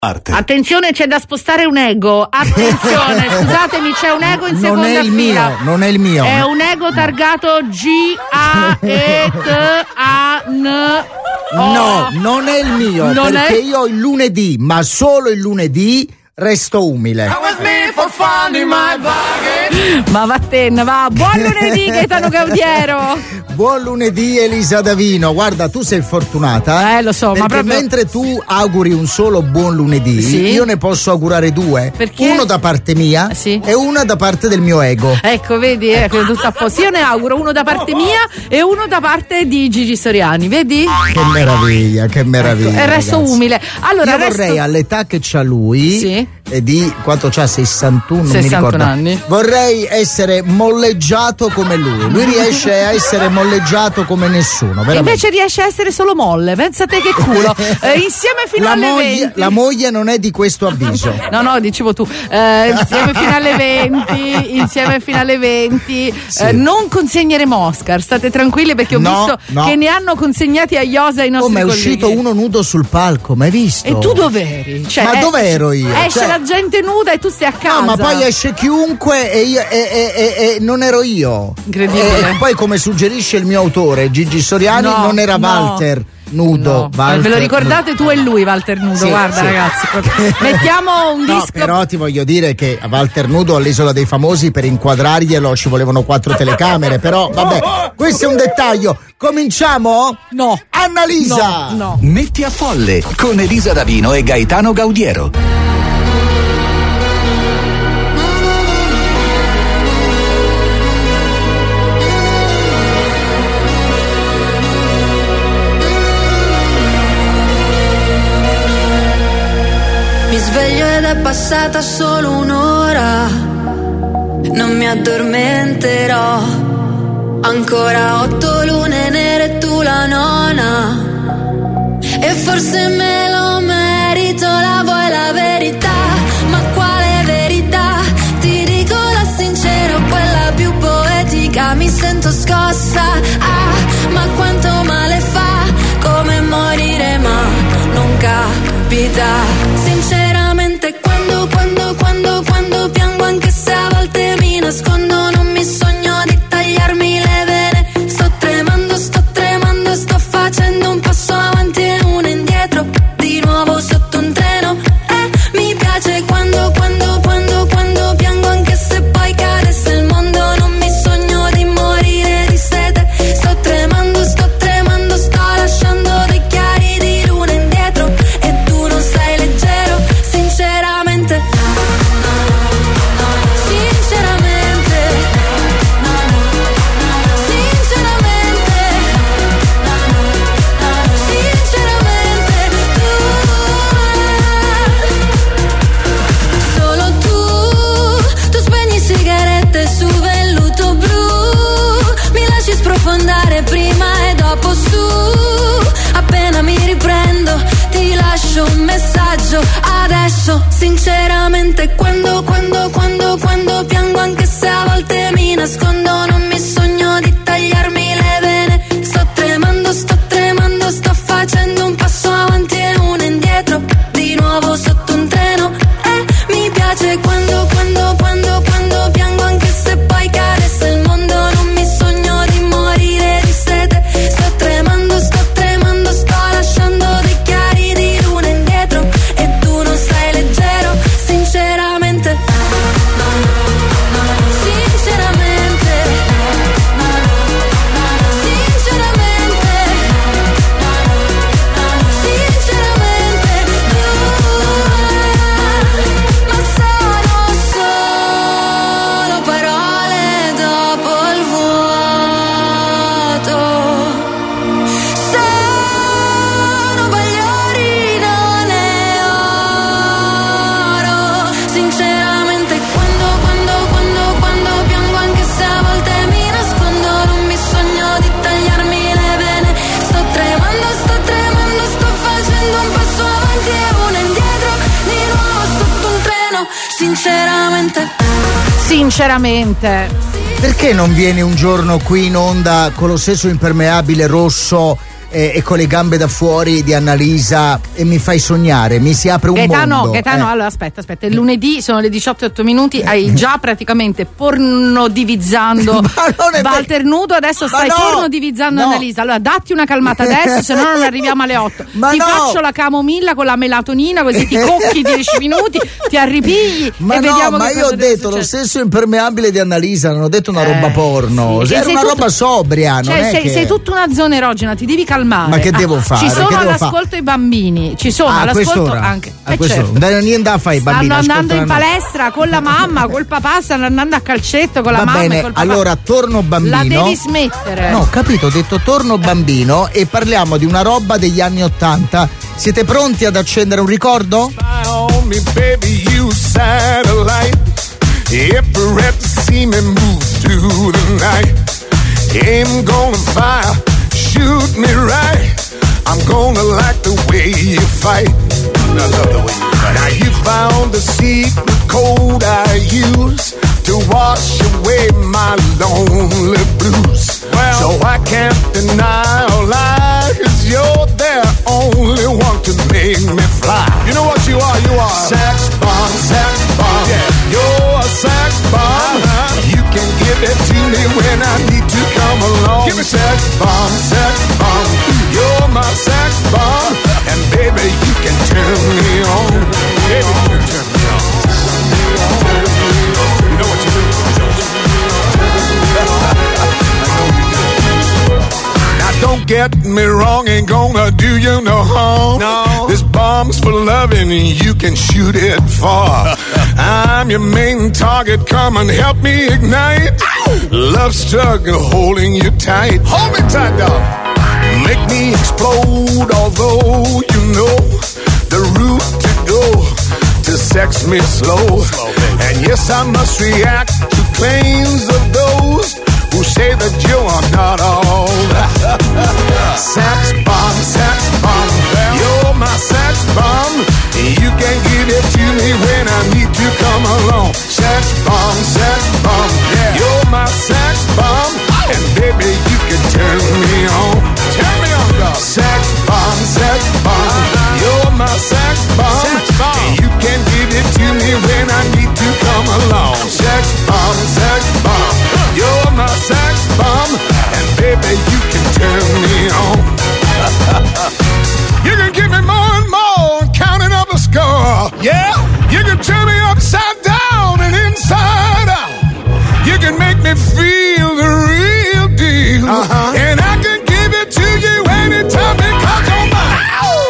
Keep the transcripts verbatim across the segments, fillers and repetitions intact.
Arte. Attenzione, c'è da spostare un ego. Attenzione, scusatemi, c'è un ego in non seconda è il fila. mio, non è il mio. È un ego targato G A E T A N O. No, non è il mio, Non perché è? io il lunedì, ma solo il lunedì, resto umile. Ma vattene, va. Buon lunedì, Gaetano Gaudiero. Buon lunedì, Elisa Davino. Guarda, tu sei fortunata. Eh, lo so, perché ma proprio... mentre tu auguri un solo buon lunedì, Sì? io ne posso augurare due. Perché? Uno da parte mia Sì. e una da parte del mio ego. Ecco, vedi, eh, tutto a posto. Io ne auguro uno da parte mia e uno da parte di Gigi Soriani, vedi? Che meraviglia, che meraviglia. E resto ragazzi. umile. Allora, io resto... vorrei all'età che c'ha lui, Sì. e di quanto c'ha, sessantuno, non mi sessantuno ricordo. anni. Vorrei essere molleggiato come lui. Lui riesce a essere molleggiato come nessuno, E veramente. invece riesce a essere solo molle, pensa te che culo. Eh, insieme fino la alle moglie, venti. la moglie non è di questo avviso. No, no, dicevo tu. Eh, insieme fino alle venti, insieme fino alle venti. Sì. Eh, non consegneremo Oscar, state tranquilli perché ho No, visto no. che ne hanno consegnati a Iosa i Oh, nostri ma è colleghi. uscito uno nudo sul palco, mai visto? E tu dov'eri? Cioè, Ma eh, dov'ero io? Esce Cioè- la gente nuda e tu stai a casa. No, ma poi esce chiunque e, io, e, e, e, e non ero io. Incredibile. E poi, come suggerisce il mio autore, Gigi Soriani, No, non era no. Walter nudo. No. Walter Ve lo ricordate tu e lui, Walter Nudo? Sì, Guarda, sì. ragazzi, proprio. Mettiamo un No, disco. però ti voglio dire che a Walter Nudo all'Isola dei Famosi per inquadrarglielo ci volevano quattro telecamere, però vabbè, questo è un dettaglio. Cominciamo? No. Annalisa! No, no. Metti a folle con Elisa Davino e Gaetano Gaudiero. Mi sveglio ed è passata solo un'ora, non mi addormenterò. Ancora otto lune nere e tu la nona, e forse me lo merito, la vuoi la verità? Ma quale verità? Ti dico la sincera, quella più poetica, mi sento scossa. Ah, ma quanto male fa, come morire ma non capita. Sinceramente quando, quando, quando, quando piango, anche se a volte mi nascondo, non mi sogno di tagliarmi le vene. Sto tremando, sto tremando, sto facendo un passo avanti e uno indietro, di nuovo sotto un treno. Eh, mi piace quando, quando, quando, quando piango, anche se poi cadesse il mondo, non mi sogno di morire di sete. Sto tremando, sto tremando, sto lasciando dei chiari di luna indietro, e tu non sei leggero. Sinceramente, sinceramente, sinceramente, sinceramente, tu, solo tu, tu spegni sigarette su velluto blu, mi lasci sprofondare prima e dopo su, appena mi riprendo ti lascio un messaggio adesso. Sinceramente quando, quando, quando, quando piango, anche se a volte mi nascondo, non mi sogno di tagliarmi le vene. Sto tremando, sto tremando, sto facendo un passo avanti e uno indietro, di nuovo sotto un treno. Eh, mi piace quando, quando, quando, quando piango, anche se poi cadesse il mondo, non mi sogno di morire di sete. Sto tremando, sto tremando, sto lasciando dei chiari di luna indietro, e tu non sei leggero. Sinceramente, sinceramente, sinceramente, sinceramente, tu, ma sono solo parole dopo il vuoto. Sono bagliori, non è oro. Sinceramente quando, quando, quando, quando piango, anche se a volte mi nascondo, non mi sogno di tagliarmi le vene. Sto tremando, sto tremando, sto facendo un passo avanti e uno indietro, di nuovo sotto un treno. Sinceramente, Sinceramente. Perché non vieni un giorno qui in onda con lo stesso impermeabile rosso e, e con le gambe da fuori di Annalisa e mi fai sognare, mi si apre un Gaetano, mondo. Gaetano, eh. allora aspetta, aspetta, il lunedì sono le diciotto e otto minuti, hai già praticamente pornodivizzando Walter nudo, adesso stai no, pornodivizzando no. Annalisa. Allora datti una calmata adesso, se no non arriviamo alle otto. Ma ti no. faccio la camomilla con la melatonina, così ti cocchi dieci minuti, ti arripigli Ma e no, vediamo ma che io cosa ho deve detto lo succedere. stesso impermeabile di Annalisa, non ho detto una Eh, roba porno, sì. era Sei una tutto- roba sobria, Cioè, non è sei, che... sei tutta una zona erogena, ti devi calmare. Ma che devo fare? Ci sono Che devo all'ascolto fare? i bambini, ci sono Ah, a all'ascolto quest'ora? anche. A Eh, quest'ora. certo. Non niente da fare i bambini. Stanno andando in ascoltano- palestra con la mamma, col papà, stanno andando a calcetto con la Va mamma bene, e col papà. allora torno bambino. La devi smettere. No, capito, ho detto torno bambino e parliamo di una roba degli anni Ottanta. Siete pronti ad accendere un ricordo? On me, baby, you satellite. If you're ready to see me move through the night, aim gonna fire, shoot me right. I'm gonna like the way you fight. I love the way you fight. Now you found the secret code I use to wash away my lonely blues. Well, so I can't deny or lie, 'cause you're the only one to make me fly. You know what you are? You are sex bomb, sex bomb. Yeah. You're a sex bomb. Uh-huh. You can give it to me when I need to come along. Give me sex bomb, sex bomb. You're my sex bomb, and baby you can turn me on. Baby, you can turn me on. You know what you do? Now don't get me wrong, ain't gonna do you no harm. No. This bomb's for loving, you can shoot it far. I'm your main target, come and help me ignite. Love struggle holding you tight. Hold me tight, dog. Make me explode, although you know the route to go to sex me slow. And yes, I must react to claims of those who say that you are not all that. Sex bomb, sex bomb, you're my sex bomb. You can give it to me when I need to come along. Sex bomb, sex bomb, you're my sex bomb. And baby, you can turn me on. Turn me on, dog. Sex bomb, sex bomb, you're my sex bomb. Sex bomb. You can give it to me when I need to come along. Sex bomb, sex bomb, you're my sex bomb. And baby, you can turn me on. You can give me more and more, counting up a score. Yeah, you can turn me upside down and inside out. You can make me feel the real deal. Uh-huh. And I can give it to you anytime because you're mine.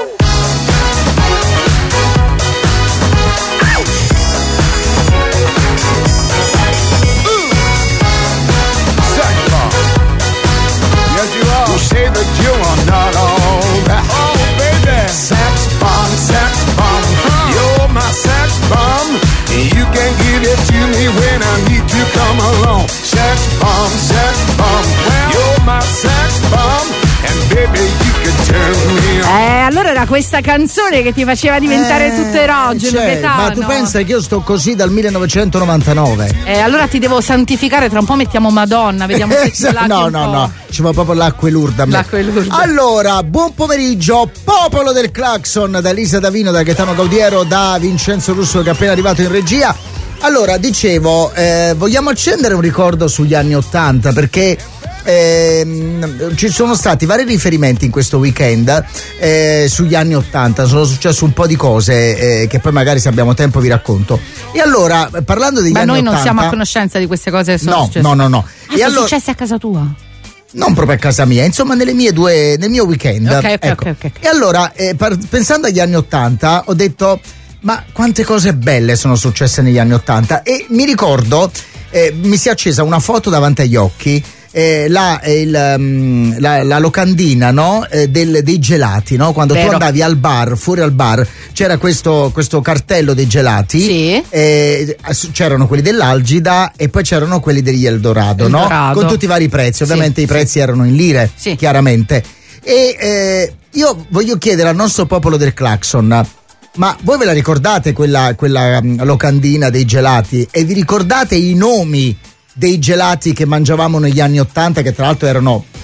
Yes, you are. Who say that you are not all that? Oh, baby. Sex bomb, sex bomb. Huh. You're my sex bomb. You can give it to me when I need to come along. Sex bomb, sex bomb. Well, you're my sex bomb. And baby, you can turn me on. Eh, allora era questa canzone che ti faceva diventare Eh, tutto erogeno, cioè, Gaetano. ma tu pensa che io sto così dal millenovecentonovantanove? Eh, allora ti devo santificare, tra un po' mettiamo Madonna, vediamo se ti laghi no, un no, po'. no, ci va proprio l'acqua e l'urda a me. L'acqua e l'urda. Allora, buon pomeriggio, popolo del Claxon, da Elisa Davino, da Gaetano Gaudiero, da Vincenzo Russo che è appena arrivato in regia. Allora, dicevo, eh, vogliamo accendere un ricordo sugli anni Ottanta perché ehm, ci sono stati vari riferimenti in questo weekend eh, sugli anni Ottanta, sono successe un po' di cose eh, che poi magari se abbiamo tempo vi racconto. E allora, parlando degli Ma anni noi non ottanta, siamo a conoscenza di queste cose che sono no, successe. no, no, no. Ah, E sono allora, successe a casa tua? non proprio a casa mia, insomma nelle mie due, nel mio weekend. Ok, ok, ecco. ok, ok. E allora, eh, par- pensando agli anni Ottanta, ho detto, ma quante cose belle sono successe negli anni Ottanta. E mi ricordo, eh, mi si è accesa una foto davanti agli occhi, eh, la, eh, il, um, la, la locandina, no? Eh, del, dei gelati, no? Quando Vero. tu andavi al bar, fuori al bar, c'era questo, questo cartello dei gelati. Sì. eh, c'erano quelli dell'Algida e poi c'erano quelli degli Eldorado, no? Eldorado. Con tutti i vari prezzi, ovviamente Sì, i prezzi erano in lire, Sì. chiaramente. E eh, io voglio chiedere al nostro popolo del Claxon, ma voi ve la ricordate quella, quella um, locandina dei gelati? E vi ricordate i nomi dei gelati che mangiavamo negli anni Ottanta, che tra l'altro erano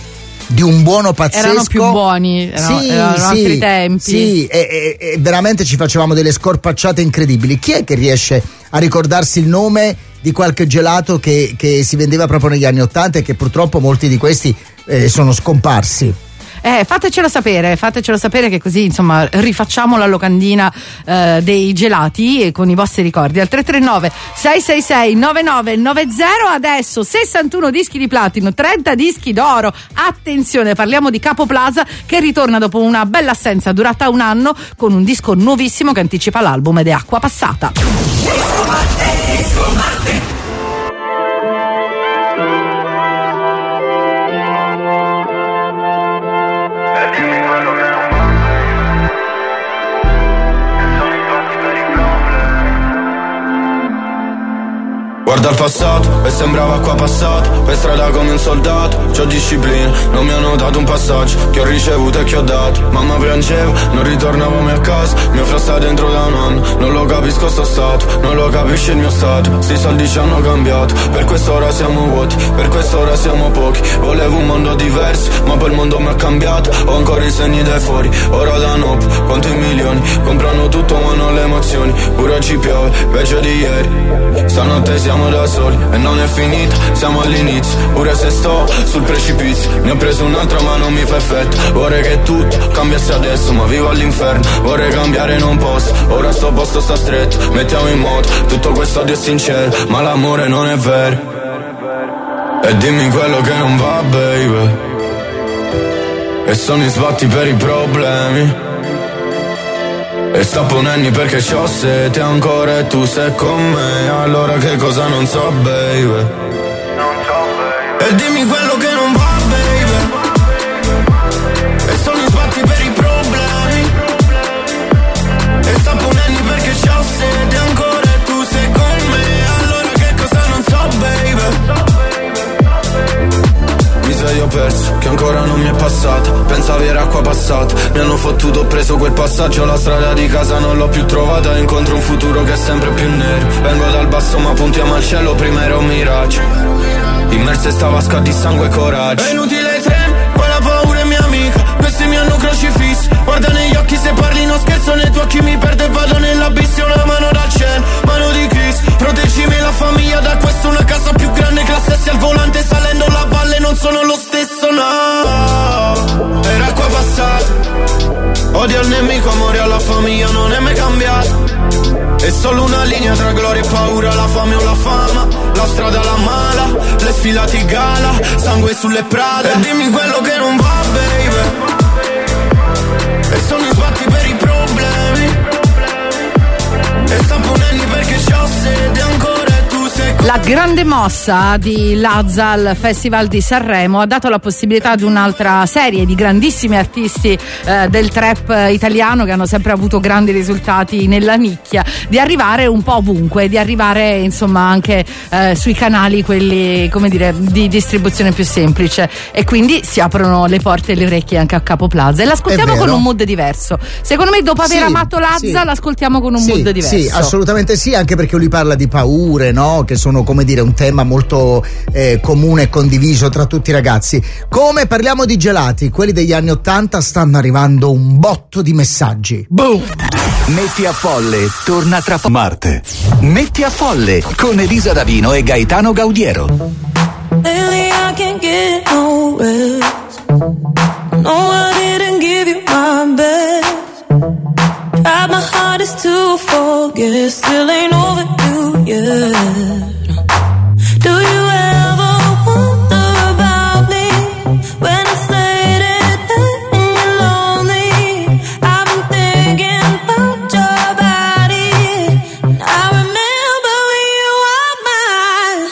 di un buono pazzesco. Erano più buoni, erano, sì, erano sì, altri tempi. Sì, e, e, e veramente ci facevamo delle scorpacciate incredibili. Chi è che riesce a ricordarsi il nome di qualche gelato che, che si vendeva proprio negli anni Ottanta e che purtroppo molti di questi eh, sono scomparsi? Eh, fatecelo sapere, fatecelo sapere che così insomma rifacciamo la locandina eh, dei gelati e con i vostri ricordi al tre tre nove sei sei sei nove nove nove zero. Adesso sessantuno dischi di platino, trenta dischi d'oro. Attenzione, parliamo di Capo Plaza che ritorna dopo una bella assenza durata un anno con un disco nuovissimo che anticipa l'album ed è Acqua Passata. Disco Marte, Disco Marte. Guarda il passato e sembrava acqua passata, per strada come un soldato, c'ho disciplina, non mi hanno dato un passaggio, che ho ricevuto e che ho dato, mamma piangeva, non ritornavo mai a casa, mio fratello sta dentro da un anno, non lo capisco sto stato, non lo capisce il mio stato, sti soldi ci hanno cambiato, per quest'ora siamo vuoti, per quest'ora siamo pochi, volevo un mondo diverso, ma poi il mondo mi ha cambiato, ho ancora i segni dai fuori, ora da notte, conto i milioni, comprano tutto ma non le emozioni, pure oggi piove, peggio di ieri, stanotte siamo da soli e non è finita, siamo all'inizio, pure se sto sul precipizio, ne ho preso un'altra ma non mi fa effetto, vorrei che tutto cambiasse adesso ma vivo all'inferno, vorrei cambiare non posso, ora sto posto sta stretto, mettiamo in moto, tutto questo odio è sincero, ma l'amore non è vero, e dimmi quello che non va baby, e sono i sbatti per i problemi, e sta ponenni perché c'ho sete ancora e tu sei con me, allora che cosa non so baby, non so baby, e dimmi quello che non va baby, e sono i sbatti per i problemi, e sta ponenni perché c'ho sete ancora e tu sei con me, allora che cosa non so baby. Mi sei io perso, che ancora non mi è passata, pensavi era acqua passata, mi hanno fottuto, ho preso quel passaggio, la strada di casa non l'ho più trovata, incontro un futuro che è sempre più nero, vengo dal basso ma puntiamo al cielo, prima era un miraggio, immersa sta vasca di sangue e coraggio, è inutile trem, poi la paura è mia amica, questi mi hanno crocifisso, guarda negli occhi se parli non scherzo, nei tuoi occhi mi perdo e vado nell'abisso, una mano dal cielo, mano di Cristo, proteggimi la famiglia da questo, una casa più grande, classe al volante, salendo la valle non sono lo stesso, no, era acqua passata, odio al nemico, amore alla famiglia non è mai cambiato, è solo una linea tra gloria e paura, la fame o la fama, la strada la mala, le sfilate gala, sangue sulle prade, e dimmi quello che non va baby, e sono i sbatti per i problemi, e sta ponenni perché c'ho sede ancora e tu sei con... La grande mossa di Lazza al Festival di Sanremo ha dato la possibilità ad un'altra serie di grandissimi artisti eh, del trap italiano che hanno sempre avuto grandi risultati nella nicchia di arrivare un po' ovunque, di arrivare insomma anche eh, sui canali quelli come dire di distribuzione più semplice, e quindi si aprono le porte e le orecchie anche a Capo Plaza e l'ascoltiamo con un mood diverso. Secondo me dopo aver sì, amato Lazza sì. l'ascoltiamo con un sì, mood diverso. Sì, assolutamente sì, anche perché lui parla di paure, no? Che sono come dire un tema molto eh, comune e condiviso tra tutti i ragazzi. Come parliamo di gelati, quelli degli anni Ottanta, stanno arrivando un botto di messaggi. Boom! Metti a folle, torna tra po- Marte. Metti a folle con Elisa Davino e Gaetano Gaudiero. Lately I can't get no rest. No, I didn't give you my best. Tried my hardest to forget, still ain't over you yet. Do you ever wonder about me when it's late at night and you're lonely? I've been thinking about your body, and I remember when you were mine.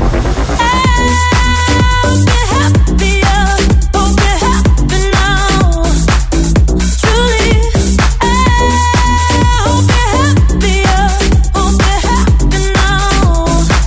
I hope you're happier, hope you're happy now. Truly, I hope you're happier, hope you're happy now.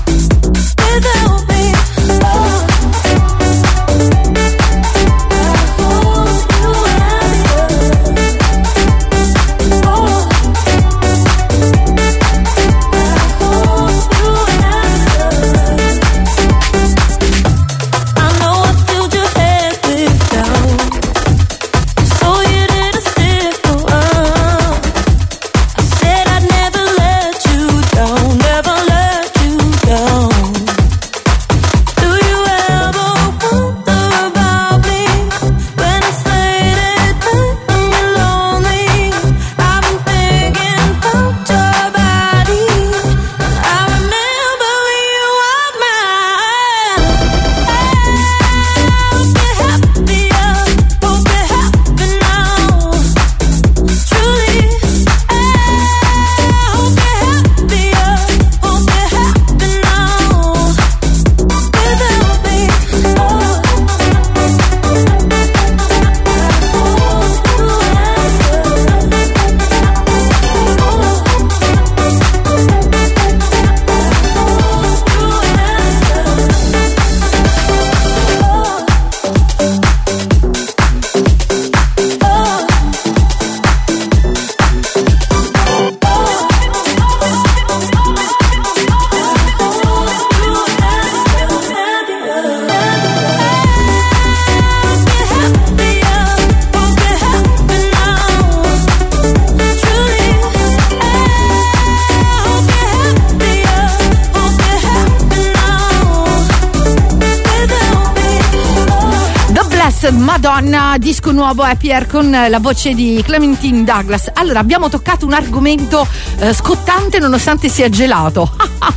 Madonna, disco nuovo Happier con la voce di Clementine Douglas. Allora, abbiamo toccato un argomento eh, scottante nonostante sia gelato.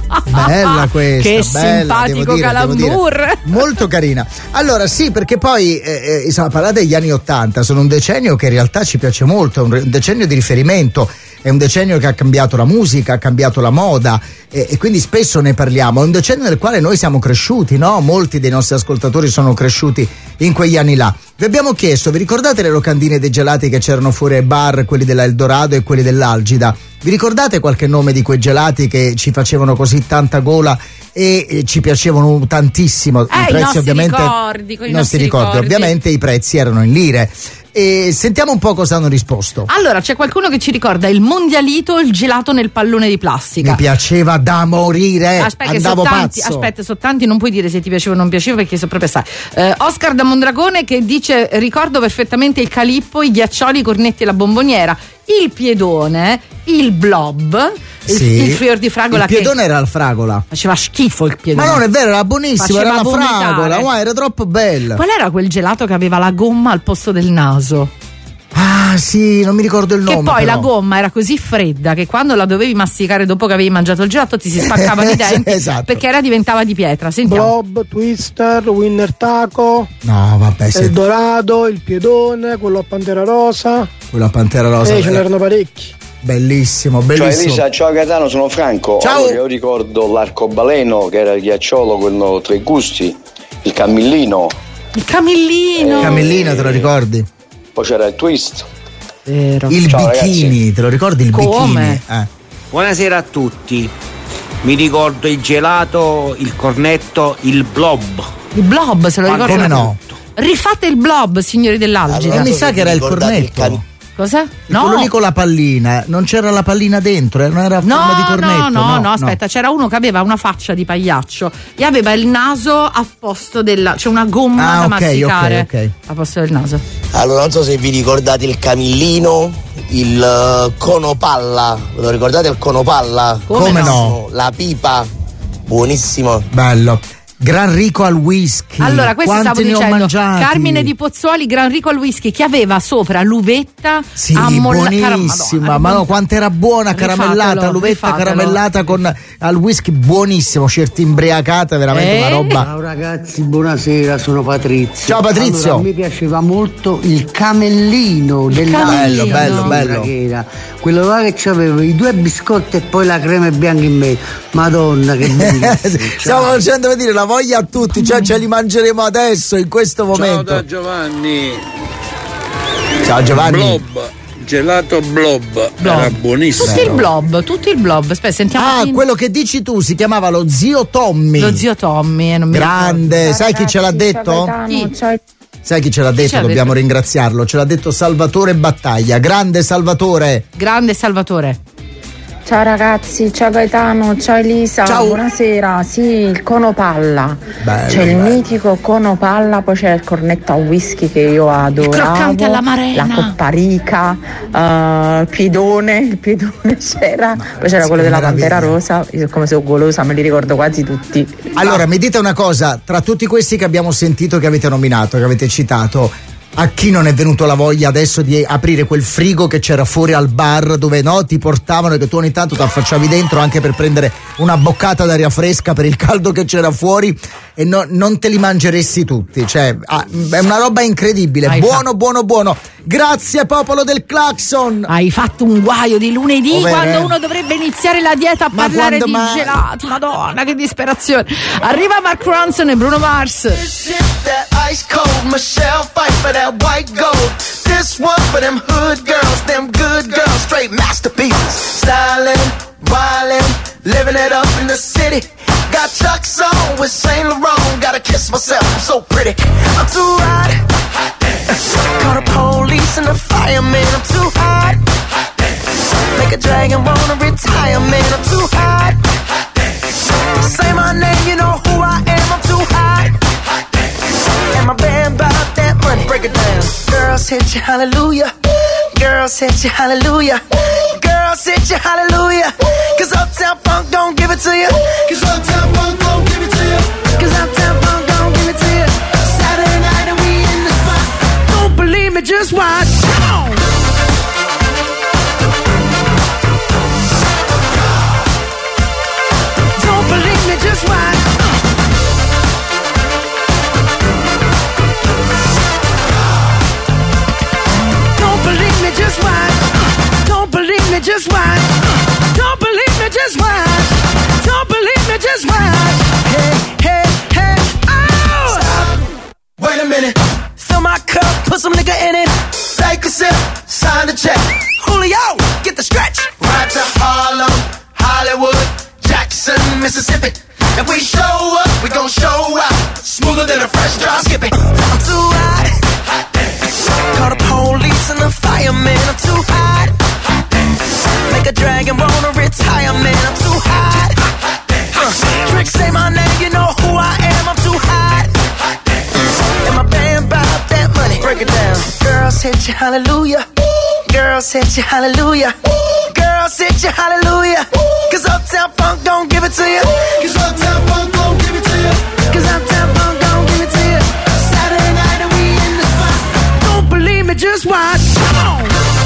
Bella questa, che bella, simpatico dire, calambur. Molto carina. Allora sì, perché poi eh, insomma, parlare degli anni Ottanta, sono un decennio che in realtà ci piace molto, è un decennio di riferimento, è un decennio che ha cambiato la musica, ha cambiato la moda e, e quindi spesso ne parliamo. È un decennio nel quale noi siamo cresciuti, no? Molti dei nostri ascoltatori sono cresciuti in quegli anni là. Vi abbiamo chiesto, vi ricordate le locandine dei gelati che c'erano fuori ai bar, quelli della Eldorado e quelli dell'Algida? Vi ricordate qualche nome di quei gelati che ci facevano così tanta gola e, e ci piacevano tantissimo? Eh, I prezzi i nostri ovviamente ricordi, con i i nostri nostri ricordi, ricordi. ovviamente i prezzi erano in lire. E sentiamo un po' cosa hanno risposto. Allora, c'è qualcuno che ci ricorda il mondialito, il gelato nel pallone di plastica. Mi piaceva da morire, aspetta, andavo so tanti, pazzo. aspetta, sono tanti, non puoi dire se ti piaceva o non piaceva perché so proprio sai. Eh, Oscar da Mondragone che dice: ricordo perfettamente il calippo, i ghiaccioli, i cornetti e la bomboniera, il piedone, il blob, il, Sì. il fior di fragola. Il piedone che era la fragola. faceva schifo il piedone. Ma non è vero, era buonissimo, Faceva era la vomitare. fragola, ma era troppo bella. Qual era quel gelato che aveva la gomma al posto del naso? Ah sì, non mi ricordo il nome. Che poi però. la gomma era così fredda che quando la dovevi masticare dopo che avevi mangiato il gelato ti si spaccavano i denti. Esatto. Perché era diventava di pietra. Sentiamo. Blob, Twister, Winner Taco, No, vabbè, sì, Eldorado, il piedone, quello a Pantera Rosa. quella Pantera Rosa. Eh, ce n'erano parecchi. Bellissimo, Ciao bellissimo. Elisa, ciao Gaetano, sono Franco. Ciao. Allora, io ricordo l'arcobaleno che era il ghiacciolo, quello tre gusti, il camillino, Il camillino. Il camellino, te lo ricordi? poi c'era il twist. Vero. Il Ciao, bikini, ragazzi. te lo ricordi il Come? bikini? Eh. Buonasera a tutti. Mi ricordo il gelato, il cornetto, il blob. Il blob, se lo Ma ricordo. come no? Rifate il blob, signori dell'Algida. E mi sa che era il cornetto. Cosa? Quello lì con la pallina, non c'era la pallina dentro, eh, non era a No, forma di cornetto. no, no, no, aspetta, c'era uno che aveva una faccia di pagliaccio e aveva il naso a posto della, cioè una gomma Ah, da ok, masticare ok, ok. a posto del naso. Allora, non so se vi ricordate il camillino, il eh, conopalla. Ve lo ricordate il conopalla? Come Come no? no? La pipa, buonissimo. Bello. Gran Rico al whisky. Allora, questo Quanti stavo ne ho dicendo. mangiati? Carmine di Pozzuoli, Gran Rico al whisky, che aveva sopra l'uvetta Sì, ammolla- buonissima, Madonna, ma no, quanto era buona, caramellata, Rifatelo, l'uvetta rifatelo. caramellata con al whisky, buonissimo, certi imbriacata, veramente Eh? una roba. Ciao ragazzi, buonasera, sono Patrizio. Ciao, Patrizio. Allora, a me piaceva molto il camellino dell'Algida. Bello, bello, bello. Che era quello là che c'aveva i due biscotti e poi la crema bianca in mezzo. Madonna, che bellissimo. Stavo facendo vedere la voglia a tutti, cioè ce li mangeremo adesso, in questo Ciao momento. da Giovanni. Ciao Giovanni. Blob, gelato blob, era buonissimo. Tutti il blob, tutti il blob. Aspetta, sentiamo. Ah, chi- quello che dici tu si chiamava lo zio Tommy. Lo zio Tommy, eh, non mi Grande, ricordo. sai chi ce l'ha detto? Chi? Sai chi ce l'ha detto? ce l'ha Dobbiamo detto? ringraziarlo. Ce l'ha detto Salvatore Battaglia. Grande Salvatore. Grande Salvatore. Ciao ragazzi, ciao Gaetano, ciao Elisa, Ciao. buonasera. Sì, il conopalla. Bello, c'è il bello. mitico conopalla, poi c'è il cornetto a whisky che io adoravo. croccante all'amarena. La copparica, uh, il piedone, il piedone c'era. Poi c'era sì, quello della meraviglia. Pantera Rosa. Io come sono golosa, me li ricordo quasi tutti. Allora, mi dite una cosa, tra tutti questi che abbiamo sentito, che avete nominato, che avete citato, a chi non è venuto la voglia adesso di aprire quel frigo che c'era fuori al bar dove no ti portavano e che tu ogni tanto ti affacciavi dentro anche per prendere una boccata d'aria fresca per il caldo che c'era fuori e no, non te li mangeresti tutti, cioè ah, è una roba incredibile. Hai Buono, fatto- buono, buono. Grazie popolo del Clacson. Hai fatto un guaio di lunedì Oh, vero, quando eh? uno dovrebbe iniziare la dieta a Ma parlare quando di mai? gelati. Madonna, che disperazione. Arriva Mark Ronson e Bruno Mars. That ice cold Michelle fight for that white gold. This one for them hood girls, them good girls, straight masterpieces. Styling, wildin', living it up in the city. Got Chuck's on with Saint Laurent. Gotta kiss myself, I'm so pretty. I'm too hot. Call the police and the fireman. I'm too hot. Make a dragon wanna retire, man. I'm too hot. Say my name, you know who I am. I'm too hot. And my band bought that money. Break it down. Girls hit you, hallelujah. Girls hit you, hallelujah. Girls hit you, hallelujah. Cause Uptown Funk don't give it to you. Cause Uptown Funk don't give it to you. Cause Uptown Funk don't give it to you. Saturday night and we in the spot. me, just watch. Don't believe me, just watch. Don't believe me, just watch. Hey, hey, hey, oh! Stop. Wait a minute. Fill my cup, put some nigga in it. Take a sip, sign the check. Julio, get the stretch. Right to Harlem, Hollywood, Jackson, Mississippi. If we show up, we gon' show out. Smoother than a fresh drop skipping. I'm too hot. Hot dance. Call the police and the fireman. I'm too hot. Hot dance. Make a dragon wanna retire, man. I'm too hot. Hot dance. Uh, Trick say my name, you know who I am. I'm too hot. Hot dance. And my band bought that money. Break it down. Girls hit you, hallelujah. Girls hit you, hallelujah. Girls hit you, hallelujah. Cause Uptown Funk don't give it to you. Cause Uptown Funk don't give it to you. Cause Uptown Funk don't give it to you. Saturday night and we in the spot. Don't believe me, just watch. Come on.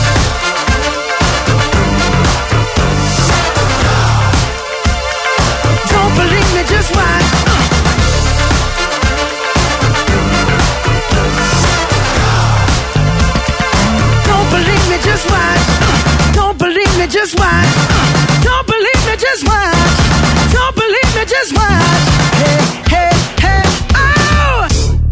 Don't believe me, just watch. Don't believe me, just watch. Don't believe me, just watch. Don't believe me, just watch. Don't believe me, just watch. Hey, hey, hey, oh!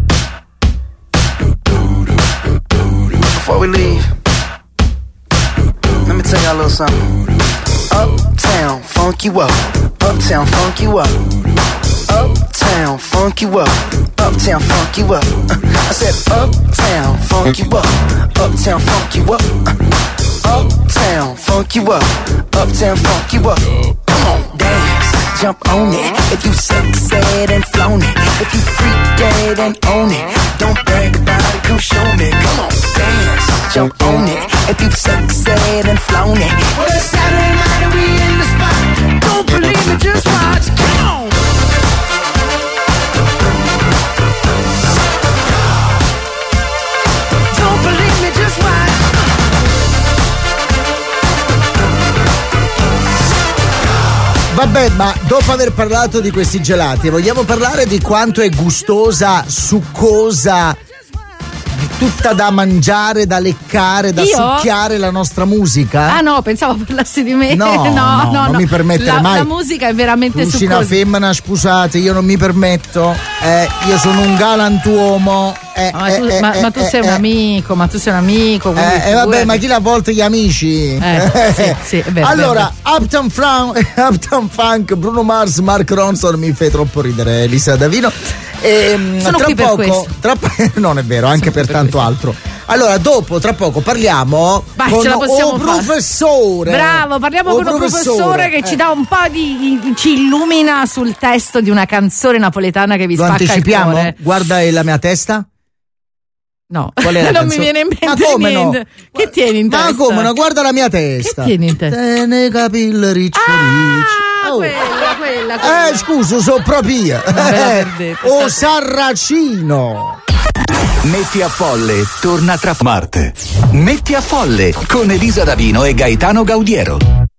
Before we leave, let me tell y'all a little something. Uptown, funk you up. Uptown, funk you up. Uptown, funk you up. Uptown, funk you up. I said uptown, funk you up. Uptown, funk you up. Uptown, funk you up. Uptown, funk you up. Come on, dance, jump on it. If you sexed and flown it. If you freak dead and own it. Don't brag about it, come show me. Come on, dance, jump on it. If you sexed and flown it. Well, it's Saturday night and we in the spot. Don't believe me, just watch. Come on. Don't believe me, just watch. Vabbè, ma dopo aver parlato di questi gelati, vogliamo parlare di quanto è gustosa, succosa, tutta da mangiare, da leccare, da Io? succhiare la nostra musica? Ah no, pensavo parlassi di me. No, no, no, no, non no. mi permettere la, mai. La musica è veramente Tu sei succosa. una femmina, scusate, io non mi permetto. Eh, io sono un galantuomo. Eh, ma, eh, tu, eh, ma, eh, ma tu eh, sei un eh. amico, ma tu sei un amico. Eh, eh, vabbè, figurati. ma chi l'ha volta gli amici? Eh, sì, sì, è vero, allora, è vero. Uptown, Fran- Uptown Funk, Bruno Mars, Mark Ronson, mi fai troppo ridere, Elisa Davino. E, Sono tra qui per poco, questo. tra po- non è vero, anche per, per tanto questo. altro. Allora, dopo, tra poco parliamo Vai, con ce la possiamo un fare. professore. Bravo, parliamo O con un professore che eh. ci dà un po' di. ci illumina sul testo di una canzone napoletana che vi Lo spacca il anticipiamo? cuore. Guarda la mia testa. No, Qual è la non canzone? mi viene in mente Ma come no? niente. Che tieni in testa? Ma come no? Guarda la mia testa. Che tieni in testa? Te ne capille riccio Ah, riccio. Oh. quella, quella, quella. Eh, scusa, so proprio io. ve la perdete, O state- Sarracino. Metti a Folle torna tra Marte. Metti a Folle con Elisa Davino e Gaetano Gaudiero.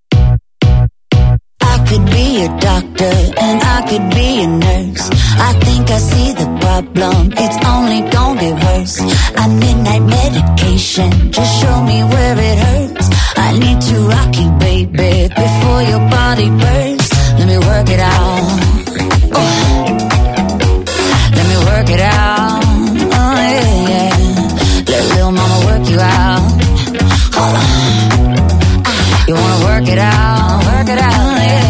I could be a doctor and I could be a nurse. I think I see the problem, it's only gonna get worse. I midnight medication, just show me where it hurts. I need to rock you, baby, before your body bursts. Let me work it out. Oh. Let me work it out. Oh yeah, yeah. Let little mama work you out. Hold on. You wanna work it out, work it out, yeah.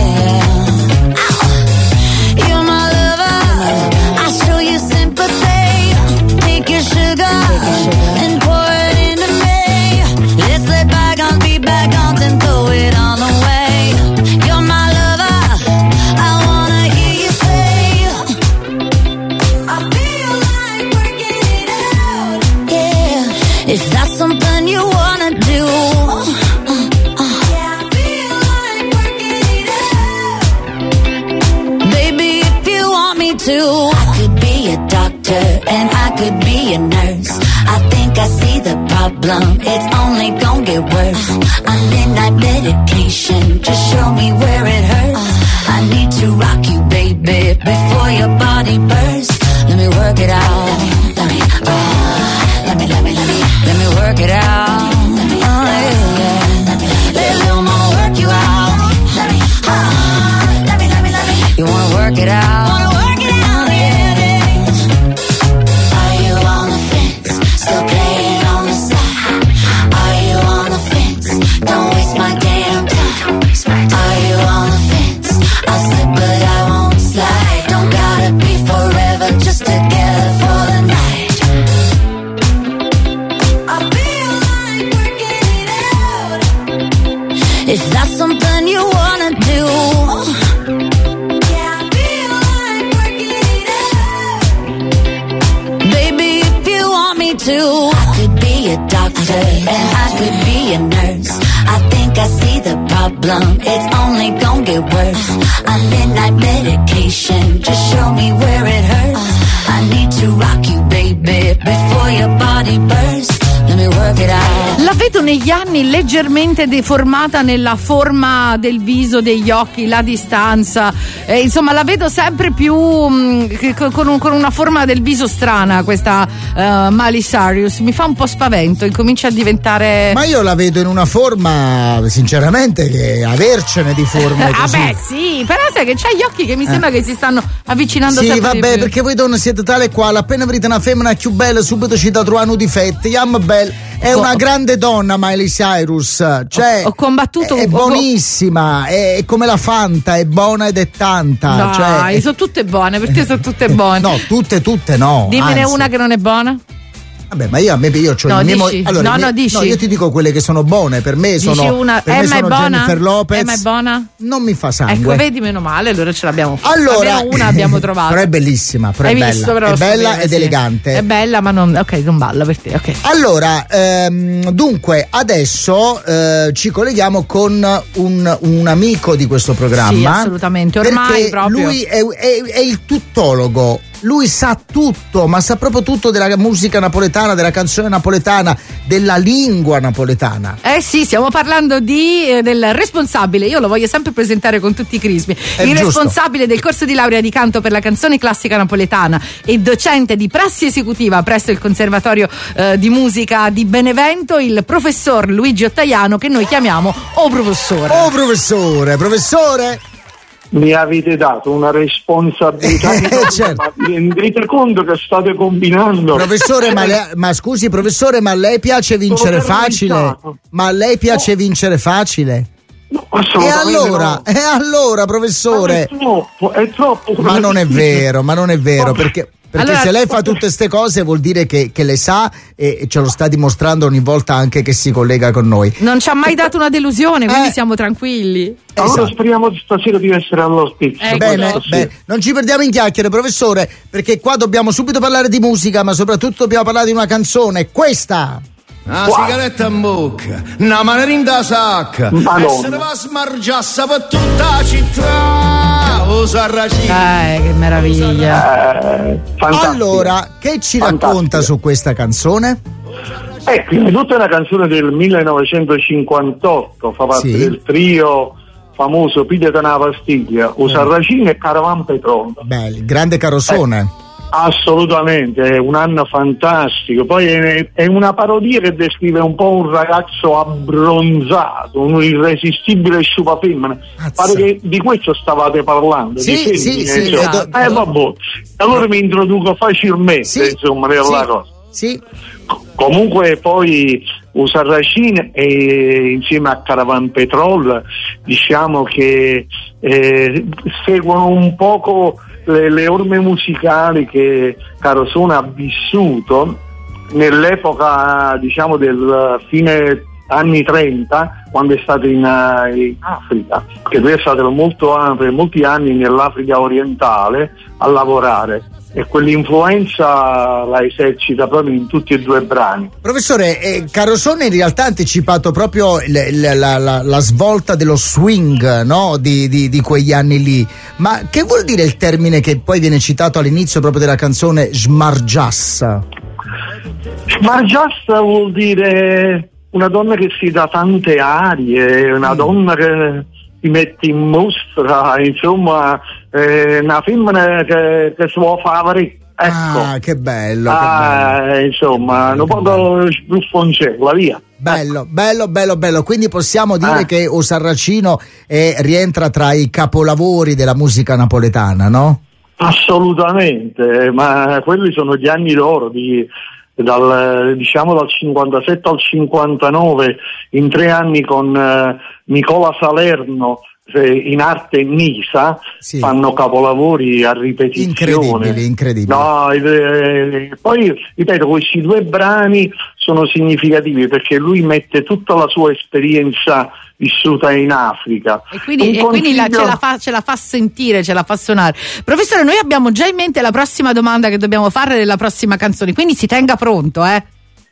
You're my lover, I show you sympathy. Take your sugar and pour it into me. Let's let bygones be bygones and throw it all away. You're my lover, I wanna hear you say, I feel like working it out. Yeah, if that's something you wanna do. Too. I could be a doctor and I could be a nurse. I think I see the problem, it's only gonna get worse. I'm midnight medication, just show me where it hurts. I need to rock you, baby, before your body bursts. Let me work it out. Let me, let me, uh, let me, let me, let me, let me work it out. Oh, yeah, yeah. Let little it out. Wanna work it out, yeah. Are you on the fence? Still playing on the side? Are you on the fence? Don't waste my damn time. Are you on the fence? I'll slip but I won't slide. Don't gotta be forever, just together for the night. I feel like working it out. If that's something you wanna do. Yeah, I feel like working it out. Baby, if you want me to, I could be a doctor and I could be a nurse. I think I see the problem, it's only gonna get worse. A midnight medication, just show me where it hurts. I need to rock you, baby, before your body bursts. Let me work it out. La vedo negli anni leggermente deformata nella forma del viso, degli occhi, la distanza, eh, insomma la vedo sempre più mh, con, un, con una forma del viso strana, questa uh, Miley Cyrus. Mi fa un po' spavento, incomincia a diventare... Ma io la vedo in una forma, sinceramente, che avercene di forme così. Ah beh sì, però sai che c'ha gli occhi che mi sembra eh. che si stanno avvicinando sì, sempre vabbè, di più. perché voi donne siete tale quale, appena vedete una femmina più bella subito ci da trovare un difetto. Yam bella. È una oh. grande donna Miley Cyrus, cioè ho, ho combattuto è, è buonissima, è, è come la Fanta, è buona ed è tanta. Dai, cioè, sono tutte buone, per te sono tutte buone. No, tutte, tutte no. Dimmene anzi. una che non è buona. Vabbè, ma io a me io c'ho no, il mio dici. allora, no, mie, no, dici. no, io ti dico quelle che sono buone, per me dici sono una. per Emma me sono è buona? Jennifer Lopez. Emma è buona? Non mi fa sangue. Ecco, vedi, meno male, allora ce l'abbiamo fatta. Allora, almeno una abbiamo trovato. Però è bellissima, però Hai è bella. Visto, però è bella bene, ed sì. elegante. È bella, ma non ok, non balla per te, ok. Allora, ehm, dunque, adesso eh, ci colleghiamo con un, un amico di questo programma. Sì, assolutamente, ormai perché proprio. lui è, è, è il tuttologo. Lui sa tutto, ma sa proprio tutto della musica napoletana, della canzone napoletana, della lingua napoletana. Eh sì, stiamo parlando di eh, del responsabile, io lo voglio sempre presentare con tutti i crismi. È il giusto. responsabile del corso di laurea di canto per la canzone classica napoletana e docente di prassi esecutiva presso il Conservatorio eh, di Musica di Benevento, il professor Luigi Ottaiano, che noi chiamiamo O Professore. Oh professore, professore! Mi avete dato una responsabilità, certo. Ma vi rendete conto che state combinando? Professore, ma, le, ma scusi, professore, ma a lei piace vincere facile? Ma a lei piace no. vincere facile? No, e allora, no. e allora, professore? Ma è troppo, è troppo. Ma non è vero, ma non è vero, perché... Perché allora, se lei fa tutte ste cose vuol dire che, che le sa e ce lo sta dimostrando ogni volta anche che si collega con noi. Non ci ha mai dato una delusione, quindi eh, siamo tranquilli. Allora esatto. speriamo stasera di essere all'ospizio. Ecco. Bene, bene, non ci perdiamo in chiacchiere, professore, perché qua dobbiamo subito parlare di musica, ma soprattutto dobbiamo parlare di una canzone, questa. Una wow. sigaretta in bocca, una manerina da sacca, e se ne va a smargiassa per tutta la città, o sarracina. Eh, che meraviglia. Eh, allora, che ci fantastica. racconta su questa canzone? Ecco, innanzitutto è una canzone del millenovecentocinquantotto, fa parte sì. del trio famoso Pide da una pastiglia, o sarracina e Caravan Petrol. Beh, grande carrozzone. Eh. Assolutamente, è un anno fantastico. Poi è, è una parodia che descrive un po' un ragazzo abbronzato, un irresistibile sciupafemmina. Pare che di questo stavate parlando. Sì, di femmine, sì, sì, esatto. Eh vabbè, allora mi introduco facilmente, sì, insomma, nella sì, cosa. Sì. Comunque poi Usarracine e insieme a Caravan Petrol diciamo che eh, seguono un poco le, le orme musicali che Carosone ha vissuto nell'epoca diciamo del fine anni trenta, quando è stato in, in Africa, che lui è stato molto, per molti anni nell'Africa orientale a lavorare, e quell'influenza la esercita proprio in tutti e due i brani. Professore, eh, Carosone in realtà ha anticipato proprio le, le, la, la, la svolta dello swing, no? di, di, di quegli anni lì, ma che vuol dire il termine che poi viene citato all'inizio proprio della canzone, smargiassa? Smargiassa vuol dire una donna che si dà tante arie, una mm. donna che si mette in mostra, insomma, eh, una femmina che, che si vuole fare. Ecco. Ah, che bello, ah, che bello. Insomma, un po' sbruffoncella, via. Bello, bello, bello, bello. Quindi possiamo dire ah. che O Sarracino è, rientra tra i capolavori della musica napoletana, no? Assolutamente, ma quelli sono gli anni d'oro di, dal, diciamo dal cinquantasette al cinquantanove, in tre anni con eh, Nicola Salerno in arte Nisa, sì. fanno capolavori a ripetizione. Incredibili, incredibili. No, eh, poi ripeto, questi due brani sono significativi perché lui mette tutta la sua esperienza vissuta in Africa. E quindi, e quindi la, ce, la fa, ce la fa sentire, ce la fa suonare. Professore, noi abbiamo già in mente la prossima domanda che dobbiamo fare della prossima canzone, quindi si tenga pronto, eh.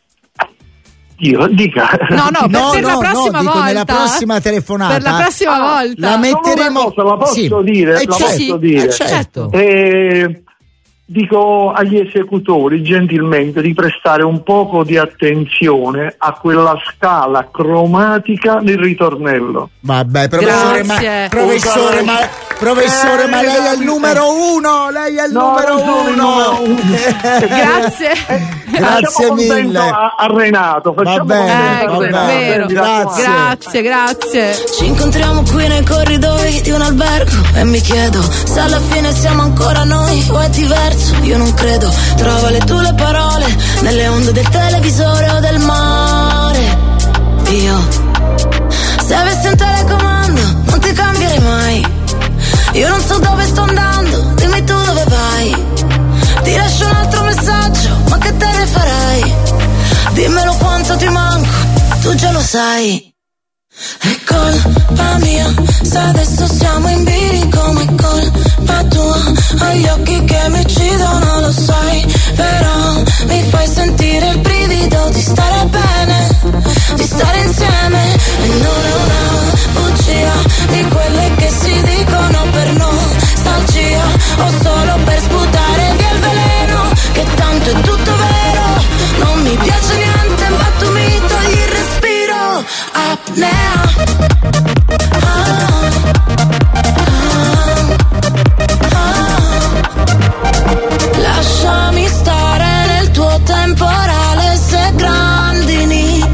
Io dica. No, no, per, no, per no, la prossima no, dico volta. nella prossima telefonata. Per la prossima ah, volta. La metteremo. Cosa, la posso sì. dire? Eh, la certo, posso dire? Eh, certo. Eh, dico agli esecutori gentilmente di prestare un poco di attenzione a quella scala cromatica del ritornello. Vabbè, professore, ma, professore, ma, professore, eh, ma lei è il numero uno, lei è il no, numero uno. uno. Grazie. Eh, grazie mille a, a Renato. Va bene, ecco, va bene. Vero. Grazie. Grazie, grazie. Ci incontriamo qui nei corridoi di un albergo e mi chiedo se alla fine siamo ancora noi o è diverso. Io non credo, trova le tue le parole nelle onde del televisore o del mare. Io, se avessi un telecomando, non ti cambierei mai. Io non so dove sto andando, dimmi tu dove vai. Ti lascio un altro messaggio, ma che te ne farai? Dimmelo quanto ti manco, tu già lo sai. È colpa mia, se adesso siamo in bilico, ma è colpa tua. Hai gli occhi che mi uccidono, lo sai. Però mi fai sentire il brivido di stare bene, di stare insieme. E non è una bugia di quelle che si dicono per nostalgia, o solo per sputare via il veleno, che tanto è tutto vero. Non mi piace niente, ma tu mi togli il respiro. Apnea. Ah, ah, ah. Lasciami stare nel tuo temporale se grandini.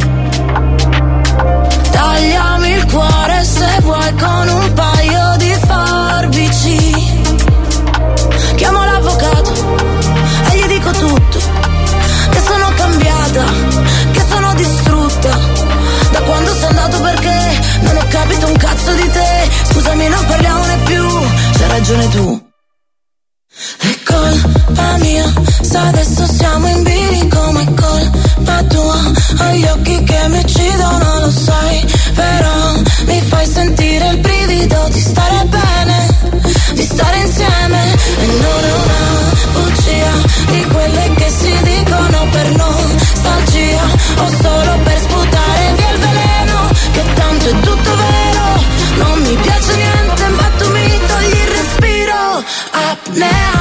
Tagliami il cuore se vuoi con un paio di forbici. Chiamo l'avvocato e gli dico tutto, che sono cambiata, che sono distrutta da quando sei andato, perché non ho capito un cazzo di te. Scusami, non parliamone più, c'hai ragione tu. È colpa mia, se adesso siamo in bilico, ma è colpa tua. Hai gli occhi che mi uccidono, lo sai. Però mi fai sentire il brivido di stare bene, di stare insieme. E non è una bugia di quelle che si dicono per nostalgia, o solo per sputare via il veleno, che tanto è tutto vero. Non mi piace niente, ma tu mi togli il respiro. Apnea.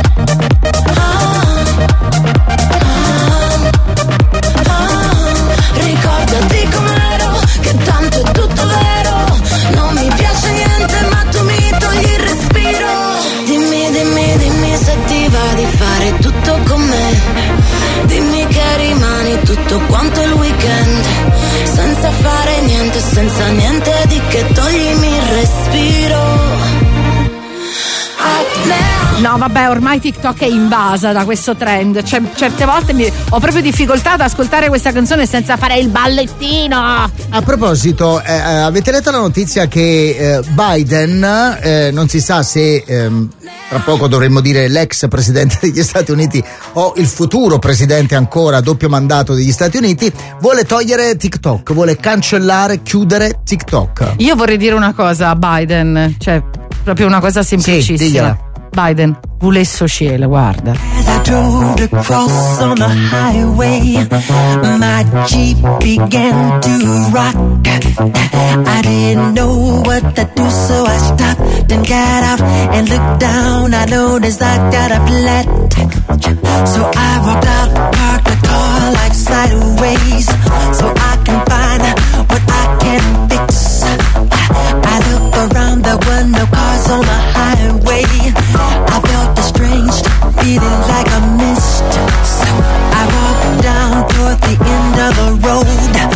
Ah, ah, ah. Ricordati com'ero, che tanto è tutto vero. Non mi piace niente, ma tu mi togli il respiro. Dimmi, dimmi, dimmi se ti va di fare tutto con me. Dimmi che rimani tutto quanto il weekend, senza fare niente, senza niente di che toglimi il respiro. No, vabbè, ormai TikTok è invasa da questo trend. Cioè, certe volte mi, ho proprio difficoltà ad ascoltare questa canzone senza fare il ballettino. A proposito, eh, avete letto la notizia che eh, Biden, eh, non si sa se ehm, tra poco dovremmo dire l'ex presidente degli Stati Uniti o il futuro presidente ancora a doppio mandato degli Stati Uniti, vuole togliere TikTok, vuole cancellare, chiudere TikTok. Io vorrei dire una cosa a Biden, cioè proprio una cosa semplicissima. Sì, digliela. Biden, vulesso cielo, guarda. As I drove across on the highway, my Jeep began to rock. I didn't know what to do, so I stopped and got out and looked down. I noticed I got a flat. So I walked out, parked the car like sideways, so I can find what I can fix. I look around, there were no cars on the highway. I felt a strange feeling like a mist. So I walked down toward the end of the road.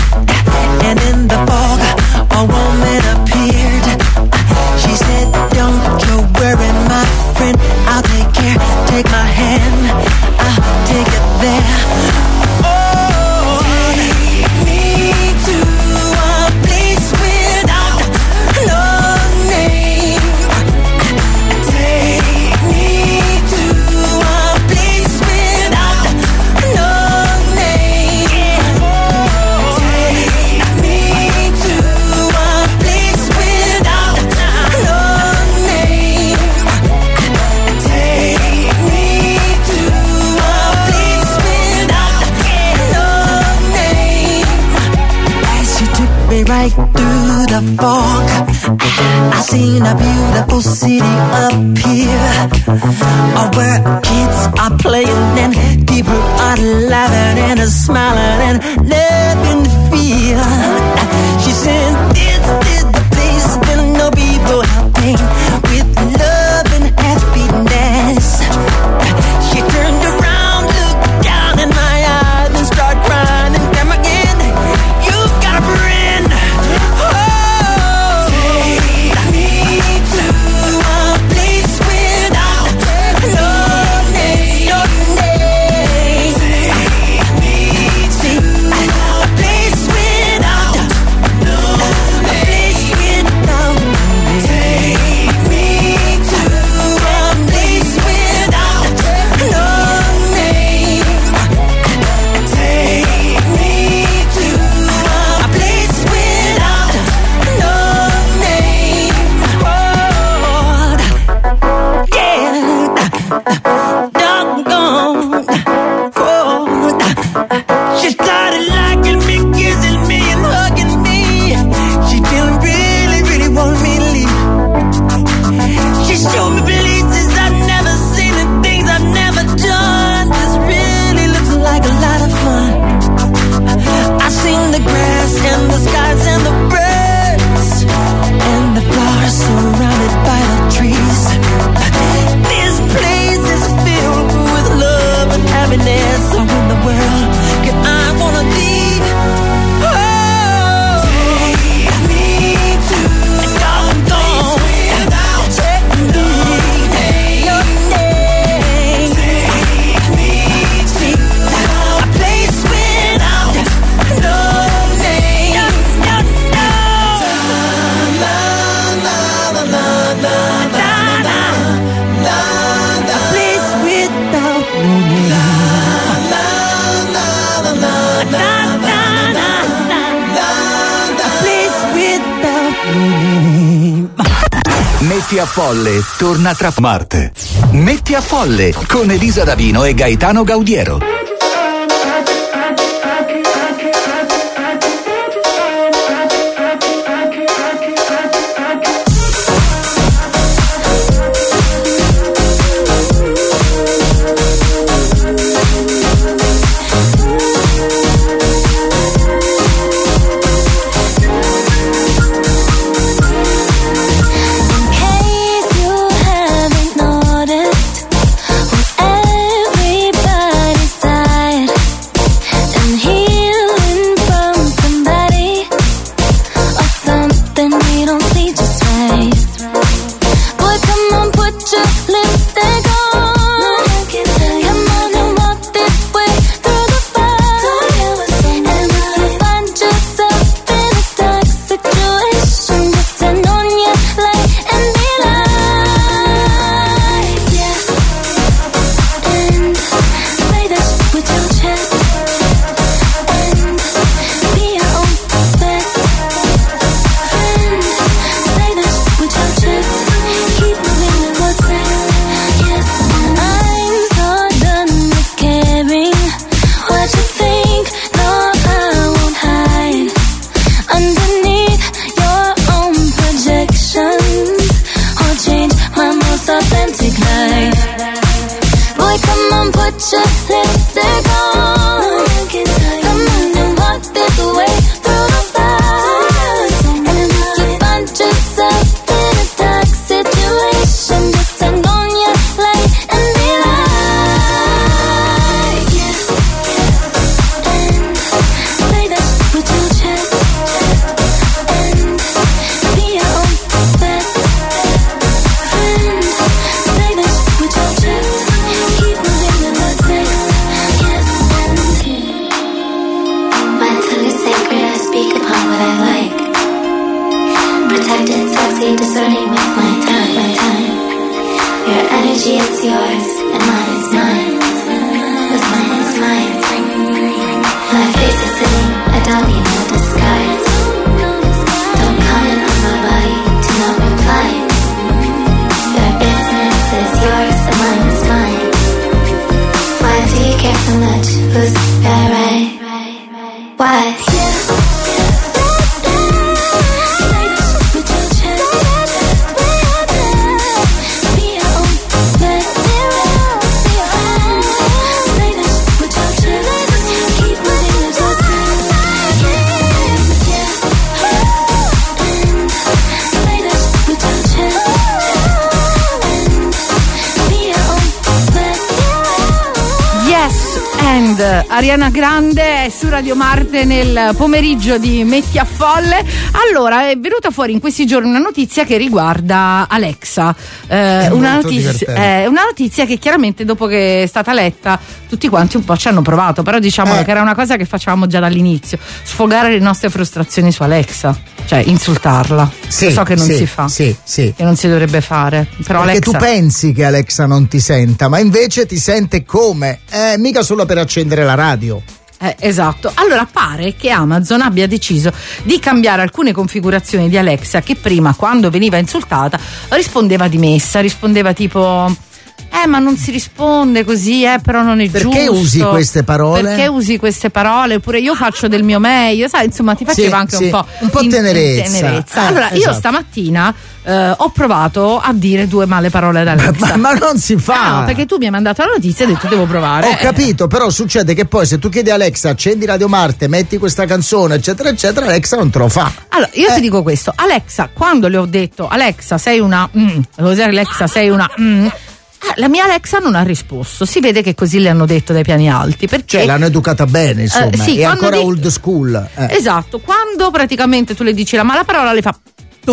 the fog. I seen a beautiful city up here, uh, where kids are playing and people are laughing and smiling and loving the feel. She said, this is the place where no people helping with love and happiness. She turned around, looked down in my eyes and started crying and come again. You've got a friend. Oh, take me to a place without no name, no name. Take me to a place without no name, a place without no name. Take me to a place without no name. Take me to a place without no name. Oh, yeah, doggone. Oh, she started liking me, kissing me, and hugging me. She didn't really, really want me to leave. She showed me places I've never seen and things I've never done. This really looks like a lot of fun. I seen the grass and the skies and the birds and the flowers surrounded by the trees. This place is filled with love and happiness. So in the world can I wanna leave? Oh, take me to a doggone without no name, no name. Take me to a place without no name, no, no, no. La la la la la la la la. A place without no name. La la la la la la la la. A place without no name. Metti a Folle torna tra Marte. Metti a Folle con Elisa Davino e Gaetano Gaudiero. In case you haven't noticed, everybody's tired and healing from somebody or something we don't see just right. Boy, come on, put your lipstick on. Come on and walk this way through the fire. And if you find yourself in a dark situation, just turn on your light and be like, yes, and say that with your chest, and be your own best friend. Say that with your chest, keep moving with what's next. Yes, I'm so done with caring what you think. No, I won't hide underneath your own projections or change my most authentic life. Boy, come on, put your lipstick on. Come on and walk this way through the fire. And if you find yourself in a dark situation, just turn on your light and be like, yes, and say that with your chest, and be your own best friend. Say that with your chest, keep moving with what's next. Yes, and my tongue is sacred, I speak upon what I like. Protected, sexy, discerning with my time, my time. Your energy is yours, and mine is mine. What's mine is mine. My face is sitting, I don't need no disguise. Don't comment on my body, do not reply. Your business is yours, and mine is mine. Why do you care so much? Who's right, right? Why? Say Weekend, Ariana Grande è su Radio Marte nel pomeriggio di Metti a Folle. Allora, è venuta fuori in questi giorni una notizia che riguarda Alexa, eh, una, notizia, eh, una notizia che chiaramente dopo che è stata letta tutti quanti un po' ci hanno provato, però diciamo eh. che era una cosa che facevamo già dall'inizio, sfogare le nostre frustrazioni su Alexa, cioè insultarla. Sì, so che non sì, si fa, sì, sì. che non si dovrebbe fare, però perché Alexa... tu pensi che Alexa non ti senta, ma invece ti sente come? Eh, mica solo per accendere la radio. Eh, esatto. Allora pare che Amazon abbia deciso di cambiare alcune configurazioni di Alexa che prima, quando veniva insultata, rispondeva dimessa, rispondeva tipo eh ma non si risponde così, eh però non è perché giusto. Perché usi queste parole? Perché usi queste parole? Oppure io faccio del mio meglio, sai, insomma ti faceva sì, anche sì, un po' un po' in, tenerezza. In tenerezza. Eh, allora esatto. io stamattina eh, ho provato a dire due male parole ad Alexa. Ma, ma non si fa. Ah, no, perché tu mi hai mandato la notizia e hai detto devo provare. Ho capito, però succede che poi se tu chiedi a Alexa accendi Radio Marte, metti questa canzone, eccetera, eccetera, Alexa non te lo fa. Allora, io eh. ti dico questo, Alexa, quando le ho detto Alexa sei una mm, Alexa sei una mm, la mia Alexa non ha risposto, si vede che così le hanno detto dai piani alti, perché cioè l'hanno educata bene, insomma, eh, sì, è ancora dico, old school. Eh. Esatto, quando praticamente tu le dici la mala parola le fa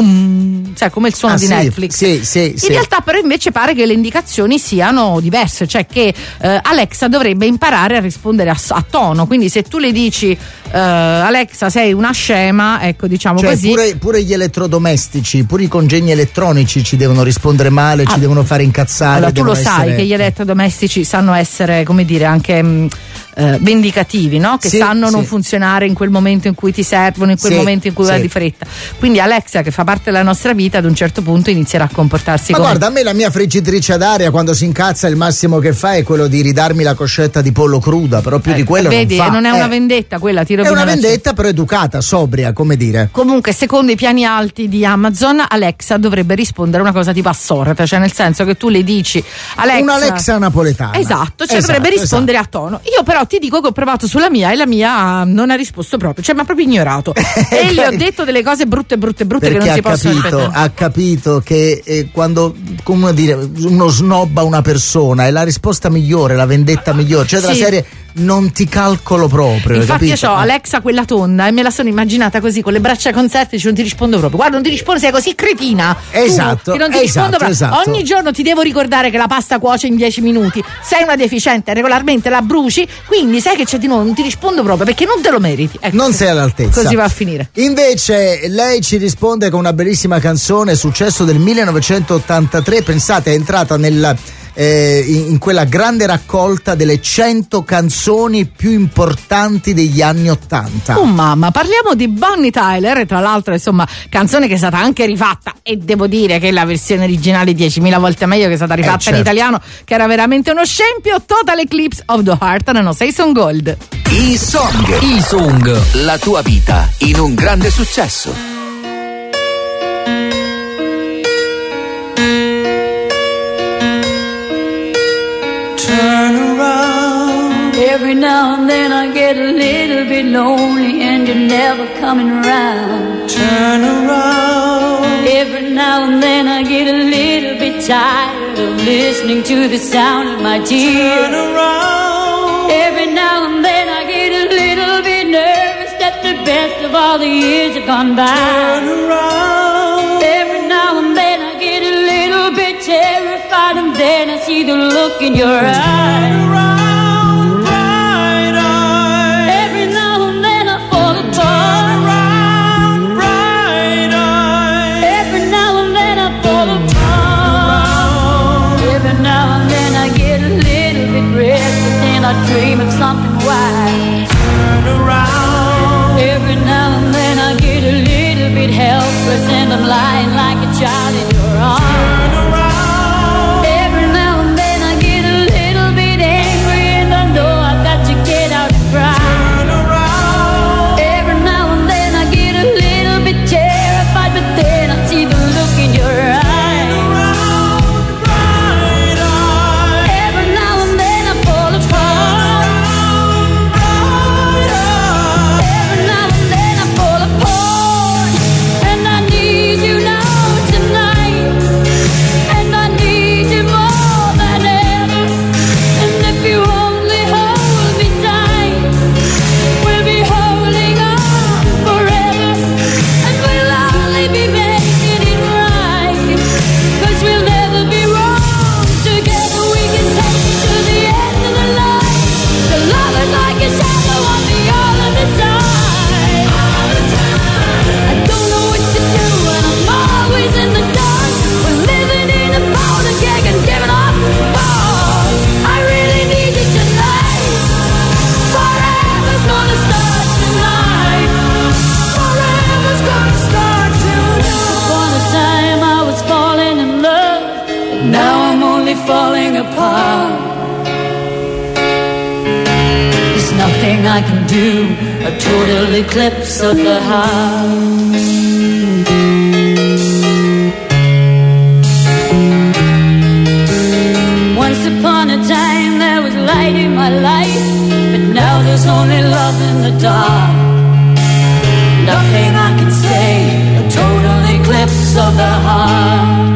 tum, cioè come il suono ah, di sì, Netflix. Sì, sì, in sì. realtà però invece pare che le indicazioni siano diverse, cioè che eh, Alexa dovrebbe imparare a rispondere a, a tono, quindi se tu le dici eh, Alexa sei una scema, ecco diciamo cioè, così. Pure, pure gli elettrodomestici, pure i congegni elettronici ci devono rispondere male, ah, ci devono fare incazzare. Allora tu lo sai essere... che gli elettrodomestici sanno essere, come dire, anche mh, eh, vendicativi, no? Che sì, sanno sì. non funzionare in quel momento in cui ti servono, in quel sì, momento in cui sì. vai di fretta. Quindi Alexa, che fa parte della nostra vita, ad un certo punto inizierà a comportarsi ma come... guarda, a me la mia friggitrice ad aria quando si incazza il massimo che fa è quello di ridarmi la coscetta di pollo cruda, però più eh, di quello vedi, non fa. non è eh. una vendetta quella, ti è una vendetta però educata, sobria, come dire. Comunque secondo i piani alti di Amazon Alexa dovrebbe rispondere una cosa tipo assorta, cioè nel senso che tu le dici Alexa, una Alexa napoletana, esatto, cioè esatto, dovrebbe rispondere esatto. a tono. Io però ti dico che ho provato sulla mia e la mia non ha risposto proprio, cioè mi ha proprio ignorato e gli ho detto delle cose brutte brutte brutte perché che non si possono capito, ripetere. Ha capito che eh, quando come dire, uno snobba una persona è la risposta migliore, la vendetta migliore, cioè della sì. serie non ti calcolo proprio. Infatti capito? io ho Alexa quella tonda e me la sono immaginata così con le braccia concerte, dice non ti rispondo proprio, guarda non ti rispondo, sei così cretina, esatto, tu, che non ti esatto, rispondo proprio. esatto. Ogni giorno ti devo ricordare che la pasta cuoce in dieci minuti, sei una deficiente, regolarmente la bruci, quindi sai che c'è di nuovo, non ti rispondo proprio perché non te lo meriti, ecco, non sei all'altezza, così va a finire. Invece lei ci risponde con una bellissima canzone, successo del millenovecentottantatré, pensate è entrata nel Eh, in, in quella grande raccolta delle cento canzoni più importanti degli anni ottanta. Oh mamma, parliamo di Bonnie Tyler, e tra l'altro insomma canzone che è stata anche rifatta, e devo dire che la versione originale diecimila volte meglio, che è stata rifatta eh, certo. in italiano, che era veramente uno scempio. Total Eclipse of the Heart, erano sei Song Gold. I Song, i Song, la tua vita in un grande successo. Turn around. Every now and then I get a little bit lonely and you're never coming around. Turn around. Every now and then I get a little bit tired of listening to the sound of my tears. Turn around. Every now and then I get a little bit nervous that the best of all the years have gone by. Turn around. Every now and then I get a little bit terrified, and then I see the look in your eyes. Turn around, bright eyes. Every now and then I fall apart. Turn around, bright eyes. Every now and then I fall apart. Every now and then I get a little bit restless and I dream of something wild. Turn around. Every now and then I get a little bit helpless and I'm lying like a child in your arms. Turn around. Every now and then I get a little bit angry and I know I've got to get out and cry. Turn around. Every now and then I get a little bit terrified, but then I see the look in your eyes. Every now and then I fall apart. Every now and then I fall apart, and I need you now tonight. falling apart. There's nothing I can do, a total eclipse of the heart. Once upon a time there was light in my life, but now there's only love in the dark. Nothing I can say, a total eclipse of the heart.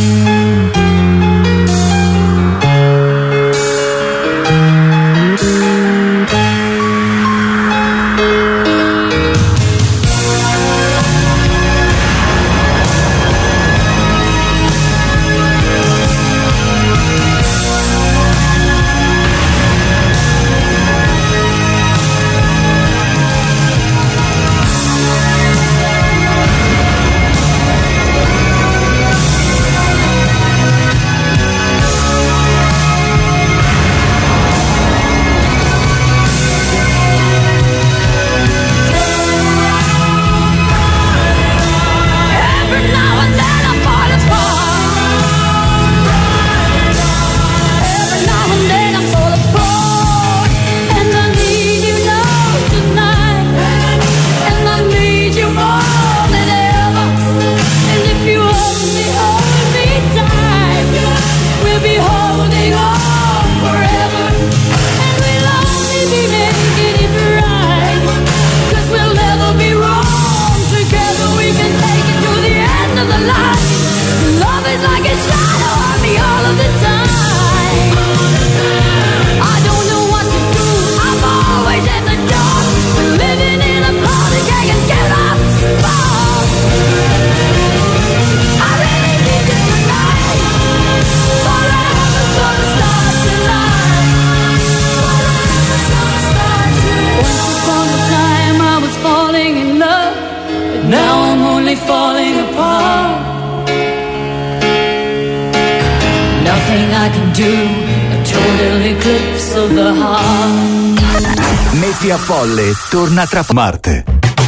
Metti a Folle torna tra Marte.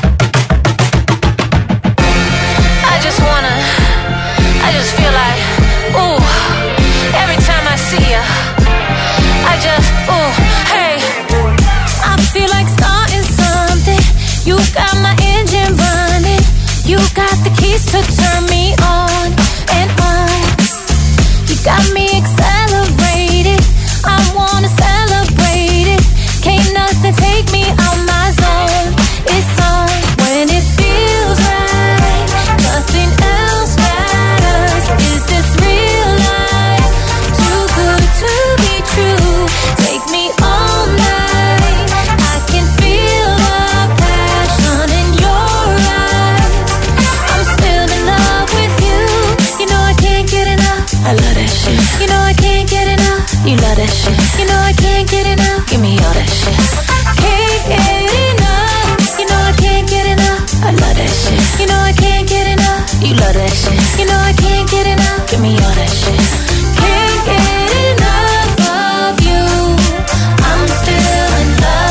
I just wanna, I just feel like, ooh, every time I see ya, I just, ooh, hey. I feel like starting something. You got my engine running. You got the keys to turn me on and on. You got me accelerated. I wanna celebrate it. Can't nothing take me out my zone. It's on when it feels right. Nothing else matters. Is this real life? Too good to be true. Take me all night. I can feel the passion in your eyes. I'm still in love with you. You know I can't get enough. I love that shit. You know I can't get enough. You love that shit. You know I can't get enough. Give me all that shit. Can't get enough. You know I can't get enough. I love that shit. You know I can't get enough. You love that shit. You know I can't get enough. Give me all that shit. Can't get enough of you. I'm still in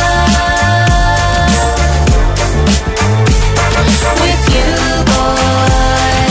love with you, boy.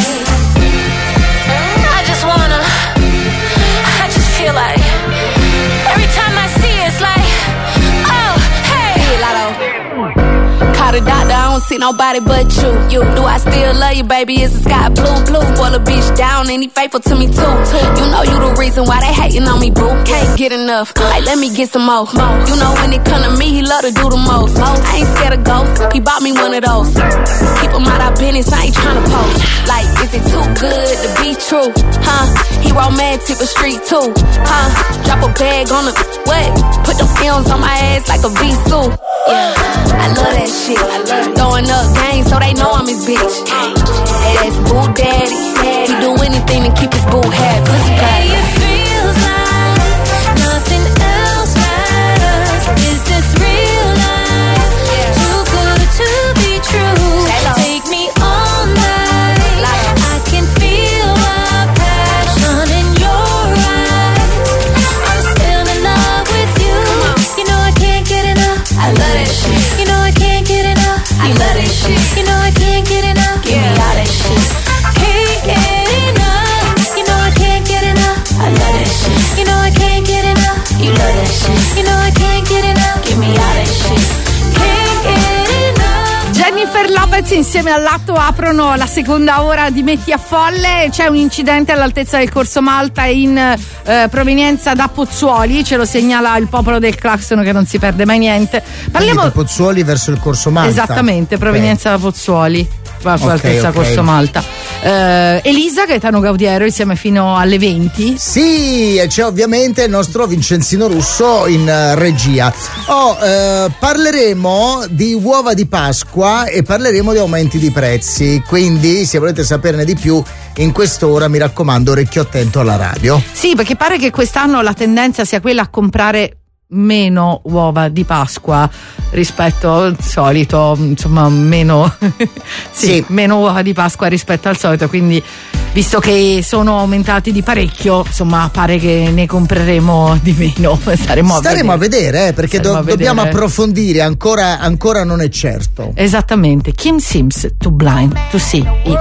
I just wanna, I just feel like every time I see it, it's like, oh, hey. Call the doctor, I don't see nobody but you. You do I still love you, baby? Is the sky blue? Blue spoil a bitch down, and he faithful to me too. You know you the reason why they hating on me, boo. Can't get enough. Like let me get some more. You know when it come to me, he love to do the most. I ain't scared of ghosts. He bought me one of those. Keep him out of business. I ain't tryna post. Like is it too good to be true? Huh? He romantic but street too. Huh? Drop a bag on the what? Put them films on my ass like a V-suit. Yeah, I love that shit. I love it. Throwing up games so they know I'm his bitch. That's boo daddy. He do anything to keep his boo happy. Hey, it feels like nothing else matters. Is this real life? Too good to be true. Take me all night. I can feel the passion in your eyes. I'm still in love with you. You know I can't get enough. I love that shit. You know I can't get enough. I love that shit. You know I can't get enough. Give me all that shit. Can't get enough. You know I can't Fedez insieme al Latto aprono la seconda ora di Metti a Folle. C'è un incidente all'altezza del Corso Malta in eh, provenienza da Pozzuoli, ce lo segnala il popolo del Clacson che non si perde mai niente. Parliamo da Pozzuoli verso il Corso Malta. Esattamente, provenienza okay. da Pozzuoli. All'altezza okay, okay. Corso Malta. eh, Elisa Gaetano Gaudiero insieme fino alle venti. Sì, e c'è ovviamente il nostro Vincenzino Russo in uh, regia. Oh, eh, parleremo di uova di Pasqua e parleremo di aumenti di prezzi, quindi se volete saperne di più in quest'ora mi raccomando orecchio attento alla radio. Sì, perché pare che quest'anno la tendenza sia quella a comprare meno uova di Pasqua rispetto al solito, insomma meno sì, sì. meno uova di Pasqua rispetto al solito, quindi visto che sono aumentati di parecchio, insomma pare che ne compreremo di meno. Staremo a Staremo vedere, a vedere eh, perché do- dobbiamo approfondire, ancora, ancora non è certo. Esattamente. Kim Sims, Too Blind to See It.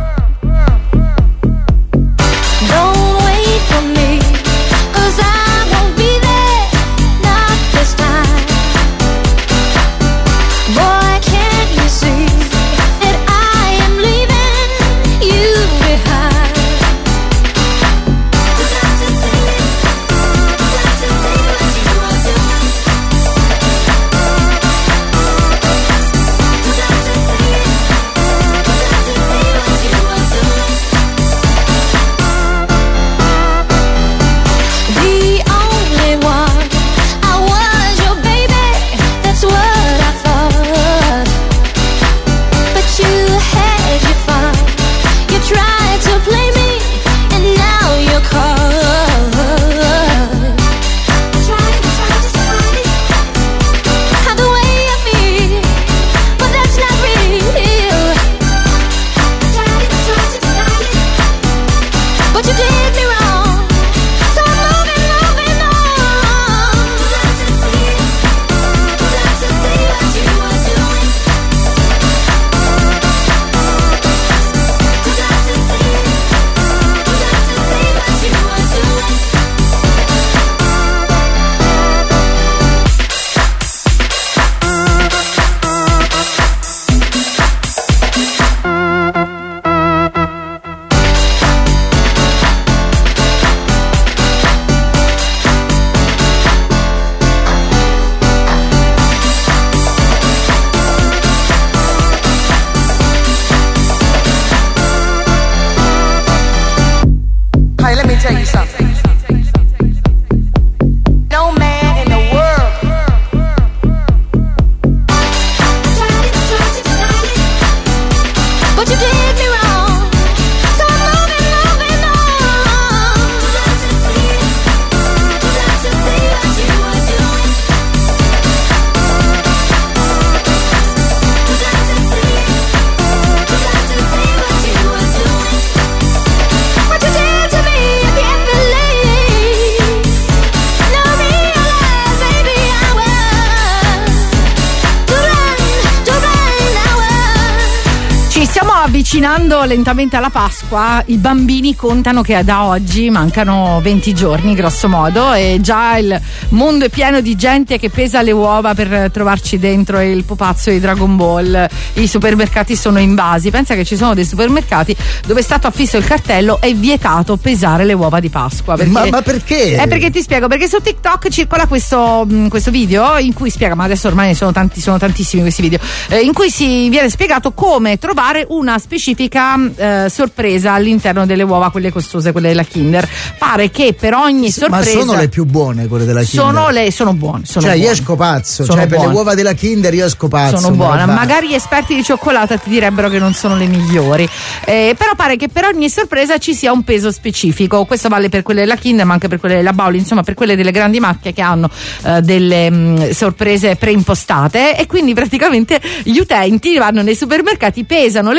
Avvicinando lentamente alla Pasqua, i bambini contano che da oggi mancano venti giorni grosso modo e già il mondo è pieno di gente che pesa le uova per trovarci dentro il pupazzo di Dragon Ball. I supermercati sono invasi. Pensa che ci sono dei supermercati dove è stato affisso il cartello è vietato pesare le uova di Pasqua. Perché, ma, ma perché? È perché ti spiego, perché su TikTok circola questo, questo video in cui spiega, ma adesso ormai sono tanti, sono tantissimi questi video, eh, in cui si viene spiegato come trovare una specifica eh, sorpresa all'interno delle uova, quelle costose, quelle della Kinder. Pare che per ogni sorpresa, ma sono le più buone quelle della Kinder, sono le sono buone, sono cioè buone. Io esco pazzo, sono cioè buone. Per le uova della Kinder io esco pazzo, sono buone, magari gli esperti di cioccolata ti direbbero che non sono le migliori, eh, però pare che per ogni sorpresa ci sia un peso specifico. Questo vale per quelle della Kinder ma anche per quelle della Bauli, insomma per quelle delle grandi marche che hanno eh, delle mh, sorprese preimpostate, e quindi praticamente gli utenti vanno nei supermercati, pesano le uova per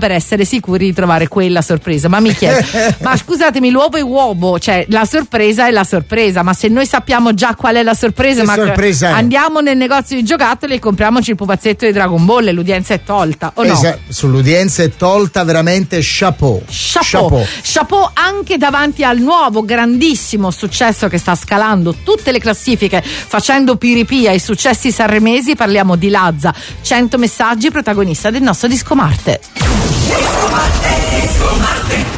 per essere sicuri di trovare quella sorpresa. Ma mi chiedo, ma scusatemi, l'uovo è uovo, cioè la sorpresa è la sorpresa, ma se noi sappiamo già qual è la sorpresa, che ma sorpresa andiamo nel negozio di giocattoli e compriamoci il pupazzetto di Dragon Ball e l'udienza è tolta, o no? Esa- sull'udienza è tolta, veramente chapeau. Chapeau. Chapeau. Chapeau anche davanti al nuovo grandissimo successo che sta scalando tutte le classifiche, facendo piripia ai successi sanremesi. Parliamo di Lazza, cento messaggi, protagonista del nostro Disco Marte. Disco Marte, Disco Marte.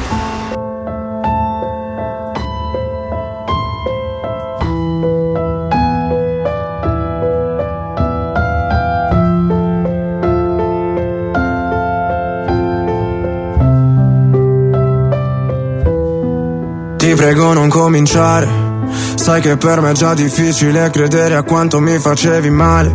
Ti prego non cominciare, sai che per me è già difficile credere a quanto mi facevi male.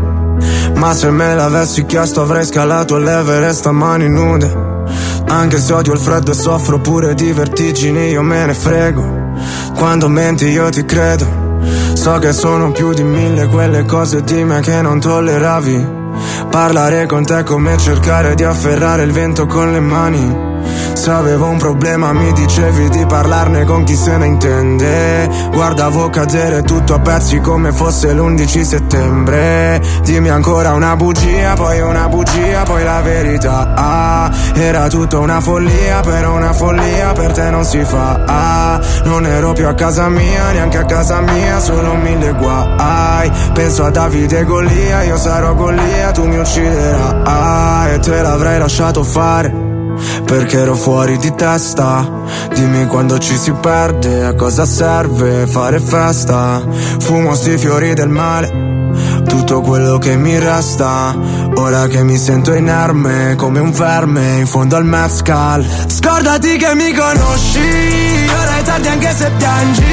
Ma se me l'avessi chiesto avrei scalato l'Everest a mani nude. Anche se odio il freddo e soffro pure di vertigini, io me ne frego. Quando menti io ti credo. So che sono più di mille quelle cose di me che non tolleravi. Parlare con te è come cercare di afferrare il vento con le mani. Se avevo un problema mi dicevi di parlarne con chi se ne intende. Guardavo cadere tutto a pezzi come fosse l'undici settembre. Dimmi ancora una bugia, poi una bugia, poi la verità. Ah, era tutta una follia, però una follia per te non si fa. Ah, non ero più a casa mia, neanche a casa mia, solo mille guai. Penso a Davide e Golia, io sarò Golia, tu mi ucciderai. E te l'avrei lasciato fare perché ero fuori di testa. Dimmi quando ci si perde, a cosa serve fare festa. Fumo sti fiori del male, tutto quello che mi resta. Ora che mi sento inerme come un verme in fondo al mezcal. Scordati che mi conosci, ora è tardi anche se piangi.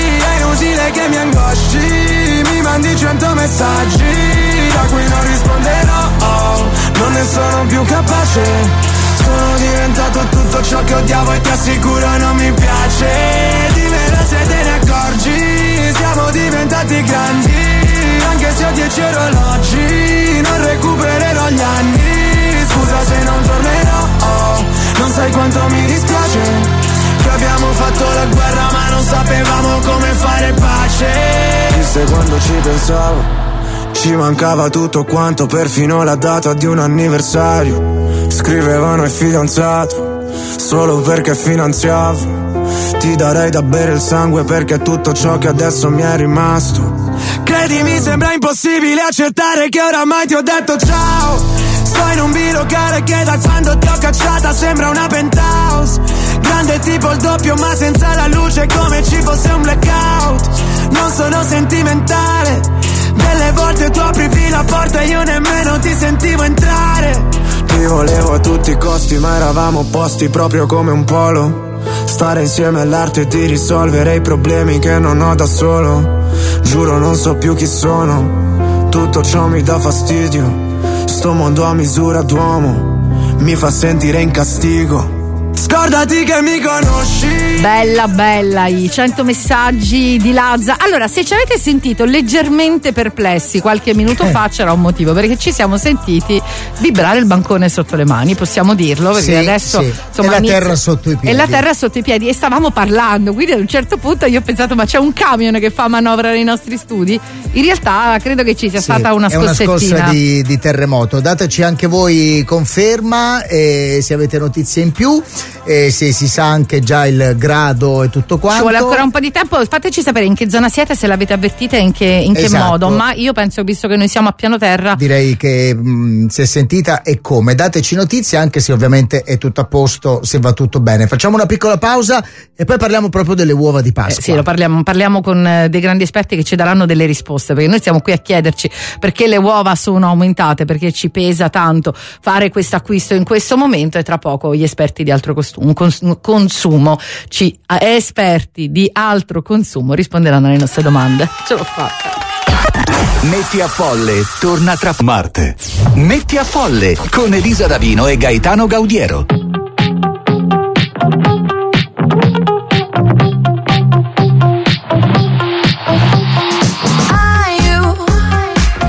È inutile che mi angosci, mi mandi cento messaggi da cui non risponderò, oh, non ne sono più capace. Sono diventato tutto ciò che odiavo e ti assicuro non mi piace. Dimmelo se te ne accorgi, siamo diventati grandi. Anche se ho dieci orologi, non recupererò gli anni. Scusa se non tornerò, oh, non sai quanto mi dispiace che abbiamo fatto la guerra ma non sapevamo come fare pace. Chissà quando ci pensavo, ci mancava tutto quanto, perfino la data di un anniversario. Scrivevano il fidanzato solo perché finanziavo. Ti darei da bere il sangue perché è tutto ciò che adesso mi è rimasto. Credimi sembra impossibile accettare che oramai ti ho detto ciao. Sto in un bilocale che da quando ti ho cacciata sembra una penthouse. Grande tipo il doppio ma senza la luce, come ci fosse un blackout. Non sono sentimentale, delle volte tu aprivi la porta e io nemmeno ti sentivo entrare. Ti volevo a tutti i costi ma eravamo opposti proprio come un polo. Stare insieme all'arte di risolvere i problemi che non ho da solo. Giuro non so più chi sono, tutto ciò mi dà fastidio. Sto mondo a misura d'uomo mi fa sentire in castigo. Scordati che mi conosci. Bella bella i cento messaggi di Lazza. Allora, se ci avete sentito leggermente perplessi qualche minuto fa c'era un motivo, perché ci siamo sentiti vibrare il bancone sotto le mani, possiamo dirlo, perché sì, adesso sì. insomma, è la inizia, terra sotto i piedi. è la terra sotto i piedi e stavamo parlando, quindi ad un certo punto io ho pensato ma c'è un camion che fa manovra nei nostri studi. In realtà credo che ci sia sì, stata una scossettina, è una scossa di, di terremoto. Dateci anche voi conferma, eh, se avete notizie in più, eh, se si sa anche già il grado e tutto quanto. Ci vuole ancora un po' di tempo, fateci sapere in che zona siete, se l'avete avvertita e in che, in che esatto. modo, ma io penso, visto che noi siamo a piano terra, direi che mh, si è sentita e come. Dateci notizie anche se ovviamente è tutto a posto, se va tutto bene. Facciamo una piccola pausa e poi parliamo proprio delle uova di Pasqua. Eh, sì, lo parliamo, parliamo con eh, dei grandi esperti che ci daranno delle risposte, perché noi stiamo qui a chiederci perché le uova sono aumentate, perché ci pesa tanto fare questo acquisto in questo momento, e tra poco gli esperti di altro costume, cons- consumo, ci, eh, esperti di altro consumo risponderanno alle nostre domande. Ce l'ho fatta. Metti a Folle torna tra Marte. Metti a Folle con Elisa Davino e Gaetano Gaudiero.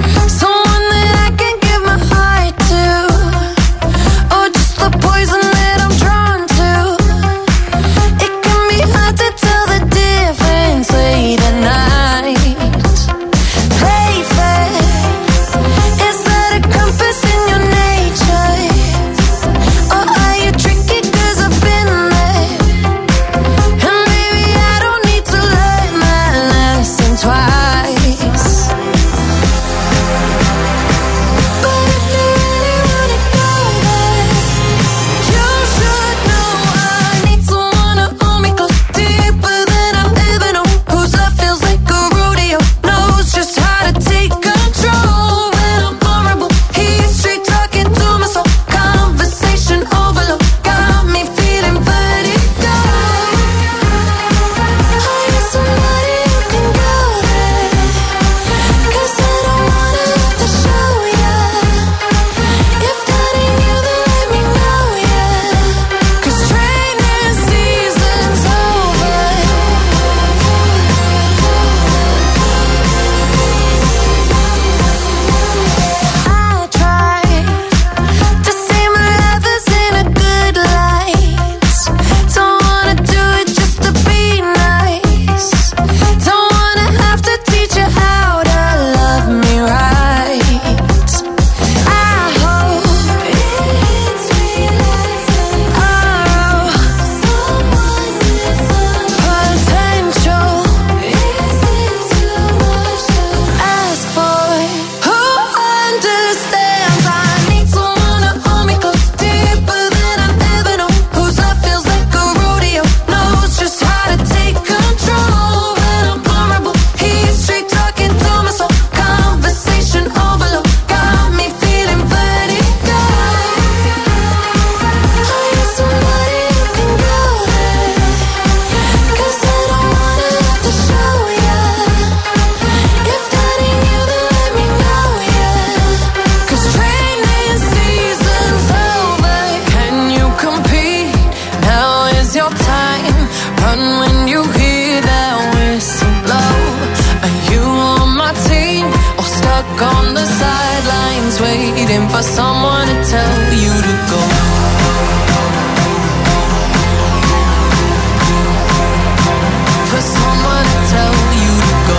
Someone that I can give my heart to, or just the poison that for someone to tell you to go. For someone to tell you to go.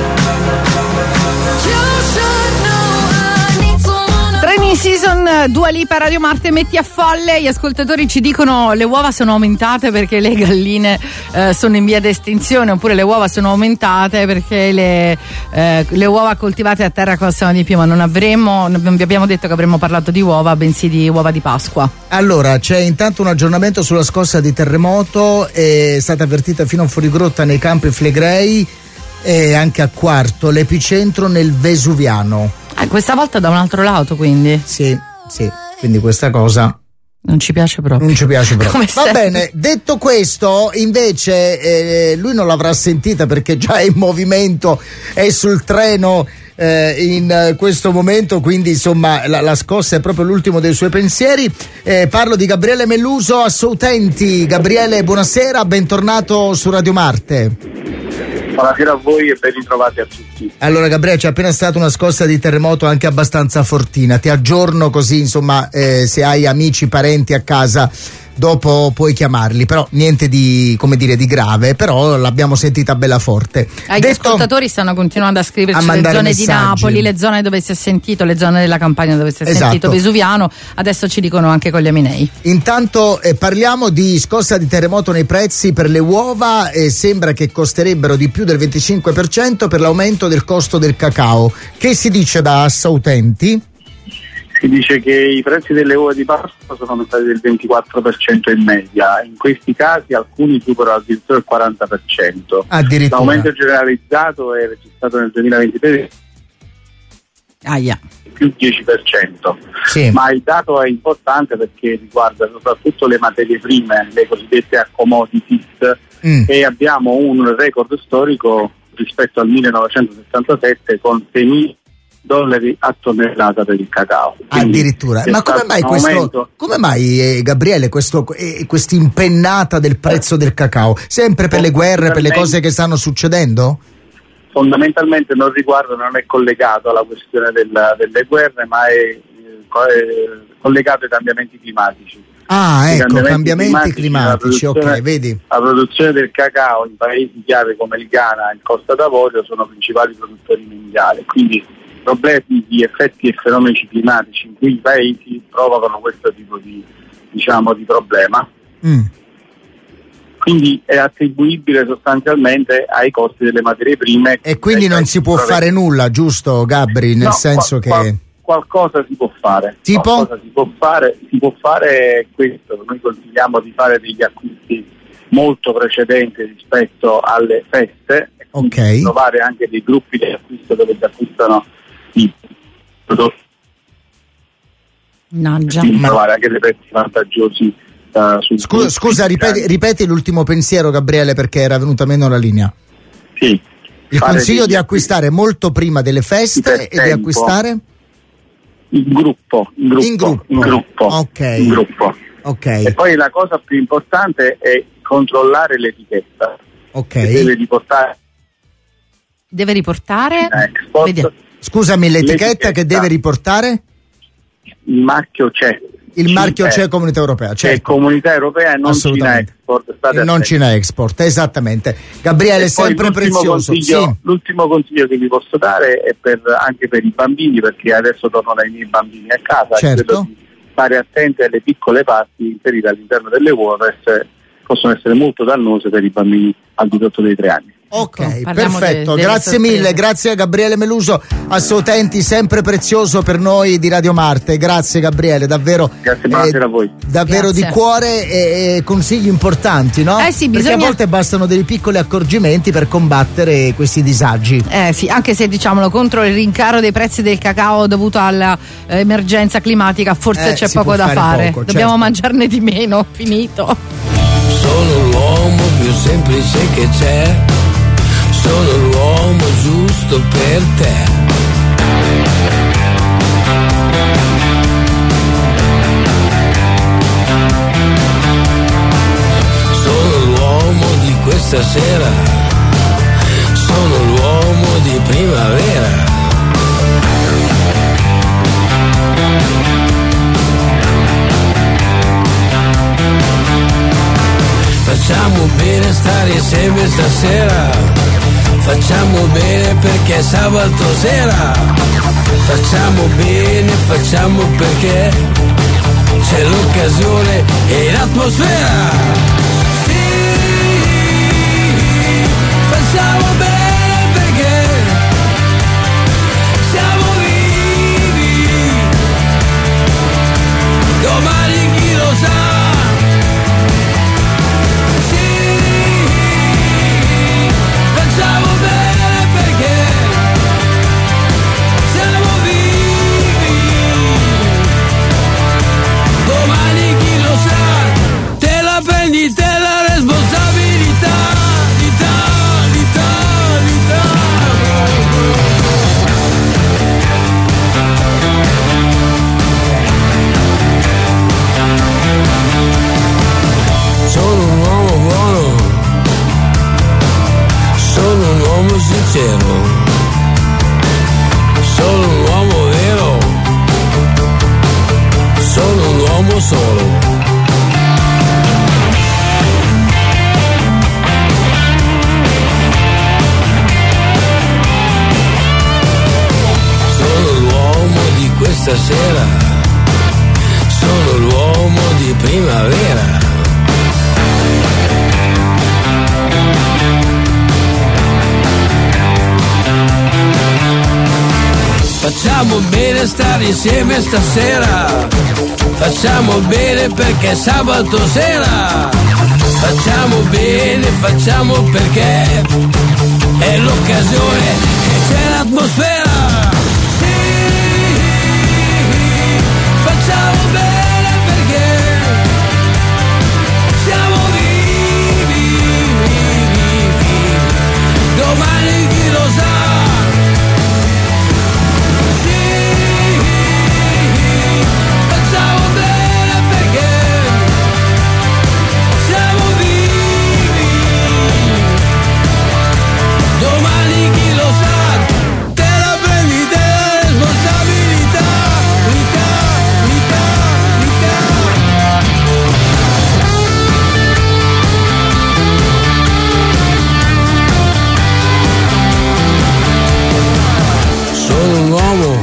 You should know I need someone. Training season, Dua Lipa, Radio Marte, metti a folle. Gli ascoltatori ci dicono le uova sono aumentate perché le galline eh, sono in via d'estinzione, oppure le uova sono aumentate perché le, eh, le uova coltivate a terra costano di più, ma non avremmo, non vi abbiamo detto che avremmo parlato di uova, bensì di uova di Pasqua. Allora, c'è intanto un aggiornamento sulla scossa di terremoto, è stata avvertita fino a Fuorigrotta nei Campi Flegrei e anche a Quarto, l'epicentro nel Vesuviano. Ah, questa volta da un altro lato, quindi? Sì, sì, quindi questa cosa non ci piace proprio. Non ci piace proprio. Come Va sempre. bene, detto questo, invece eh, lui non l'avrà sentita perché già è in movimento, è sul treno eh, in eh, questo momento, quindi insomma la, la scossa è proprio l'ultimo dei suoi pensieri. Eh, parlo di Gabriele Melluso a Soutenti. Gabriele, buonasera, bentornato su Radio Marte. Buonasera a voi e ben ritrovati a tutti. Allora Gabriele, c'è appena stata una scossa di terremoto anche abbastanza fortina, ti aggiorno così insomma eh, se hai amici, parenti a casa dopo puoi chiamarli, però niente di, come dire, di grave, però l'abbiamo sentita bella forte. Gli Detto, ascoltatori stanno continuando a scriverci a le mandare zone messaggi. di Napoli, le zone dove si è sentito, le zone della Campania dove si è Esatto. sentito Vesuviano, adesso ci dicono anche con gli Aminei. Intanto eh, parliamo di scossa di terremoto nei prezzi per le uova, e sembra che costerebbero di più del venticinque per cento per l'aumento del costo del cacao. Che si dice da Soutenti? Si dice che i prezzi delle uova di Pasqua sono aumentati del ventiquattro per cento in media, in questi casi alcuni superano addirittura il quaranta per cento. Addirittura. L'aumento generalizzato è registrato nel duemilaventitré Aia. più dieci per cento. Sì. Ma il dato è importante perché riguarda soprattutto le materie prime, le cosiddette commodities, Mm. e abbiamo un record storico rispetto al millenovecentosettantasette con seimila dollari a tonnellata per il cacao. Quindi Addirittura. c'è Ma come stato mai un questo? aumento. Come mai eh, Gabriele questo eh, quest'impennata del prezzo del cacao? Sempre per le guerre, per le cose che stanno succedendo? Fondamentalmente non riguarda, non è collegato alla questione della- delle guerre, ma è, eh, co- è collegato ai cambiamenti climatici. Ah, I ecco, cambiamenti climatici, la ok, produzione- vedi. La produzione del cacao in paesi chiave come il Ghana e il Costa d'Avorio sono principali produttori mondiali, quindi problemi di effetti e fenomeni climatici in cui i paesi provocano questo tipo di, diciamo, di problema. Mm. Quindi è attribuibile sostanzialmente ai costi delle materie prime. E quindi non si può fare nulla, giusto Gabri? Nel No, senso qua- qua- che... qualcosa si può fare. Tipo? Qualcosa si può fare, si può fare questo. Noi consigliamo di fare degli acquisti molto precedenti rispetto alle feste, e quindi Ok. di trovare anche dei gruppi di acquisto dove si acquistano i prodotti, Naggia. di trovare anche dei prezzi vantaggiosi. Uh, sul Scusa, scusa ripeti, ripeti l'ultimo pensiero Gabriele perché era venuta meno la linea. Sì. Il Fare consiglio degli di acquistare molto prima delle feste Per e di tempo. acquistare in gruppo, in gruppo, in gruppo. in gruppo, Ok. in gruppo. Ok. E poi la cosa più importante è controllare l'etichetta. Ok. Che deve riportare Deve riportare export. Vediamo. Scusami, l'etichetta, L'etichetta. che deve riportare? Il marchio c'è. Il marchio C E. c'è Comunità Europea, C'è certo. Comunità Europea e non Cina Assolutamente. Export. State E non attenti. Cina Export, esattamente. Gabriele, E poi sempre l'ultimo prezioso. consiglio- Sì. L'ultimo consiglio che vi posso dare è per, anche per i bambini, perché adesso torno dai miei bambini a casa, è Certo. quello di stare attenti alle piccole parti inserite all'interno delle uova, che possono essere molto dannose per i bambini al di sotto dei tre anni. Ok, Parliamo perfetto, de- delle grazie sorprese. mille, grazie a Gabriele Meluso, Assoutenti, sempre prezioso per noi di Radio Marte. Grazie Gabriele, davvero. Grazie, buonasera a voi. Davvero Grazie. di cuore e, e consigli importanti, no? Eh sì, Perché bisogna- a volte bastano dei piccoli accorgimenti per combattere questi disagi. Eh sì, anche se diciamolo contro il rincaro dei prezzi del cacao dovuto all'emergenza climatica forse Eh, c'è si poco può da fare fare. poco, Dobbiamo certo. mangiarne di meno, finito. Sono l'uomo più semplice che c'è, sono l'uomo giusto per te. Sono l'uomo di questa sera, sono l'uomo di primavera. Facciamo bene stare insieme stasera, facciamo bene perché è sabato sera, facciamo bene, facciamo perché c'è l'occasione e l'atmosfera. Sì, facciamo bene perché siamo vivi, domani chi lo sa. Facciamo bene perché siamo vivi, domani chi lo sa, te la prendi te la responsabilità, l'Italia, l'Italia. Sono un uomo buono, sono un uomo sincero, sono un uomo vero, sono un uomo solo. Sono l'uomo di questa sera, sono l'uomo di primavera. Facciamo bene stare insieme stasera, facciamo bene perché è sabato sera, facciamo bene, facciamo perché è l'occasione e c'è l'atmosfera. Sì, facciamo bene perché siamo vivi, vivi, vivi, domani chi lo sa. Domani chi lo sa, te la prendi te la responsabilità, l'Italia, l'Italia. Sono un uomo,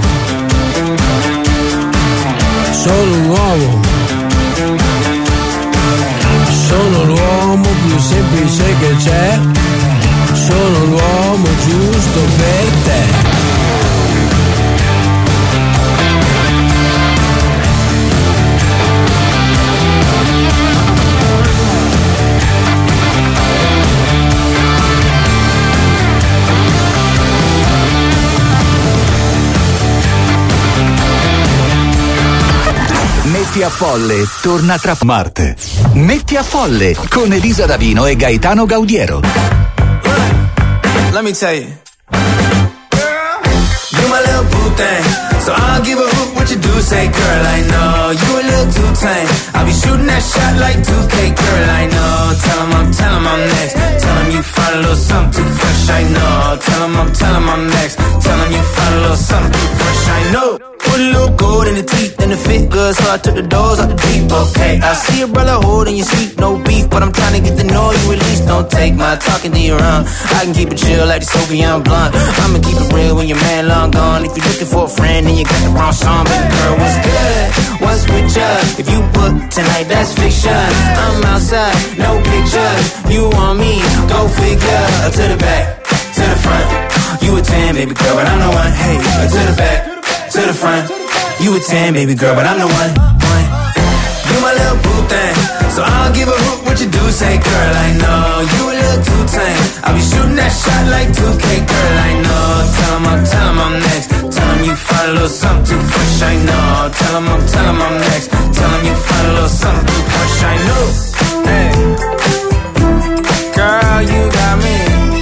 sono un uomo, sono l'uomo più semplice che c'è. Sono l'uomo giusto per te. Metti a Folle torna tra Marte. Metti a Folle con Elisa Davino e Gaetano Gaudiero. Let me tell you, girl, you my little boo thing, so I'll give a hoot what you do say, girl, I know, you a little too tame, I'll be shooting that shot like two K, girl, I know, tell him I'm, tell him I'm next, tell him you find a little something too fresh, I know, tell him I'm, tell him I'm next, tell him you find a little something too fresh, I know. Put a little gold in the teeth and the fit good, so I took the doors out the deep, okay. I see a brother holding your seat, no beef, but I'm trying to get to know you at least. Don't take my talking to your own. I can keep it chill like the Soviet young blunt. I'ma keep it real when your man long gone. If you're looking for a friend, then you got the wrong song. Baby girl, what's good? What's with ya? If you book tonight, that's fiction. I'm outside, no pictures. You want me? Go figure. To the back, to the front. You a ten, baby girl, but I'm the one. Hey, to the back, to the front. You a ten, baby girl, but I'm the one. one. You my little boo thing, so I'll give a hoot what you do say, girl, I know. You a little too tame, I'll be shooting that shot like two K, girl, I know. Tell him I'm, tell him I'm next, tell him you find a little something too fresh, I know. Tell him I'm, tell him I'm next, tell him you find a little something too fresh, I know. Hey, girl, you got me.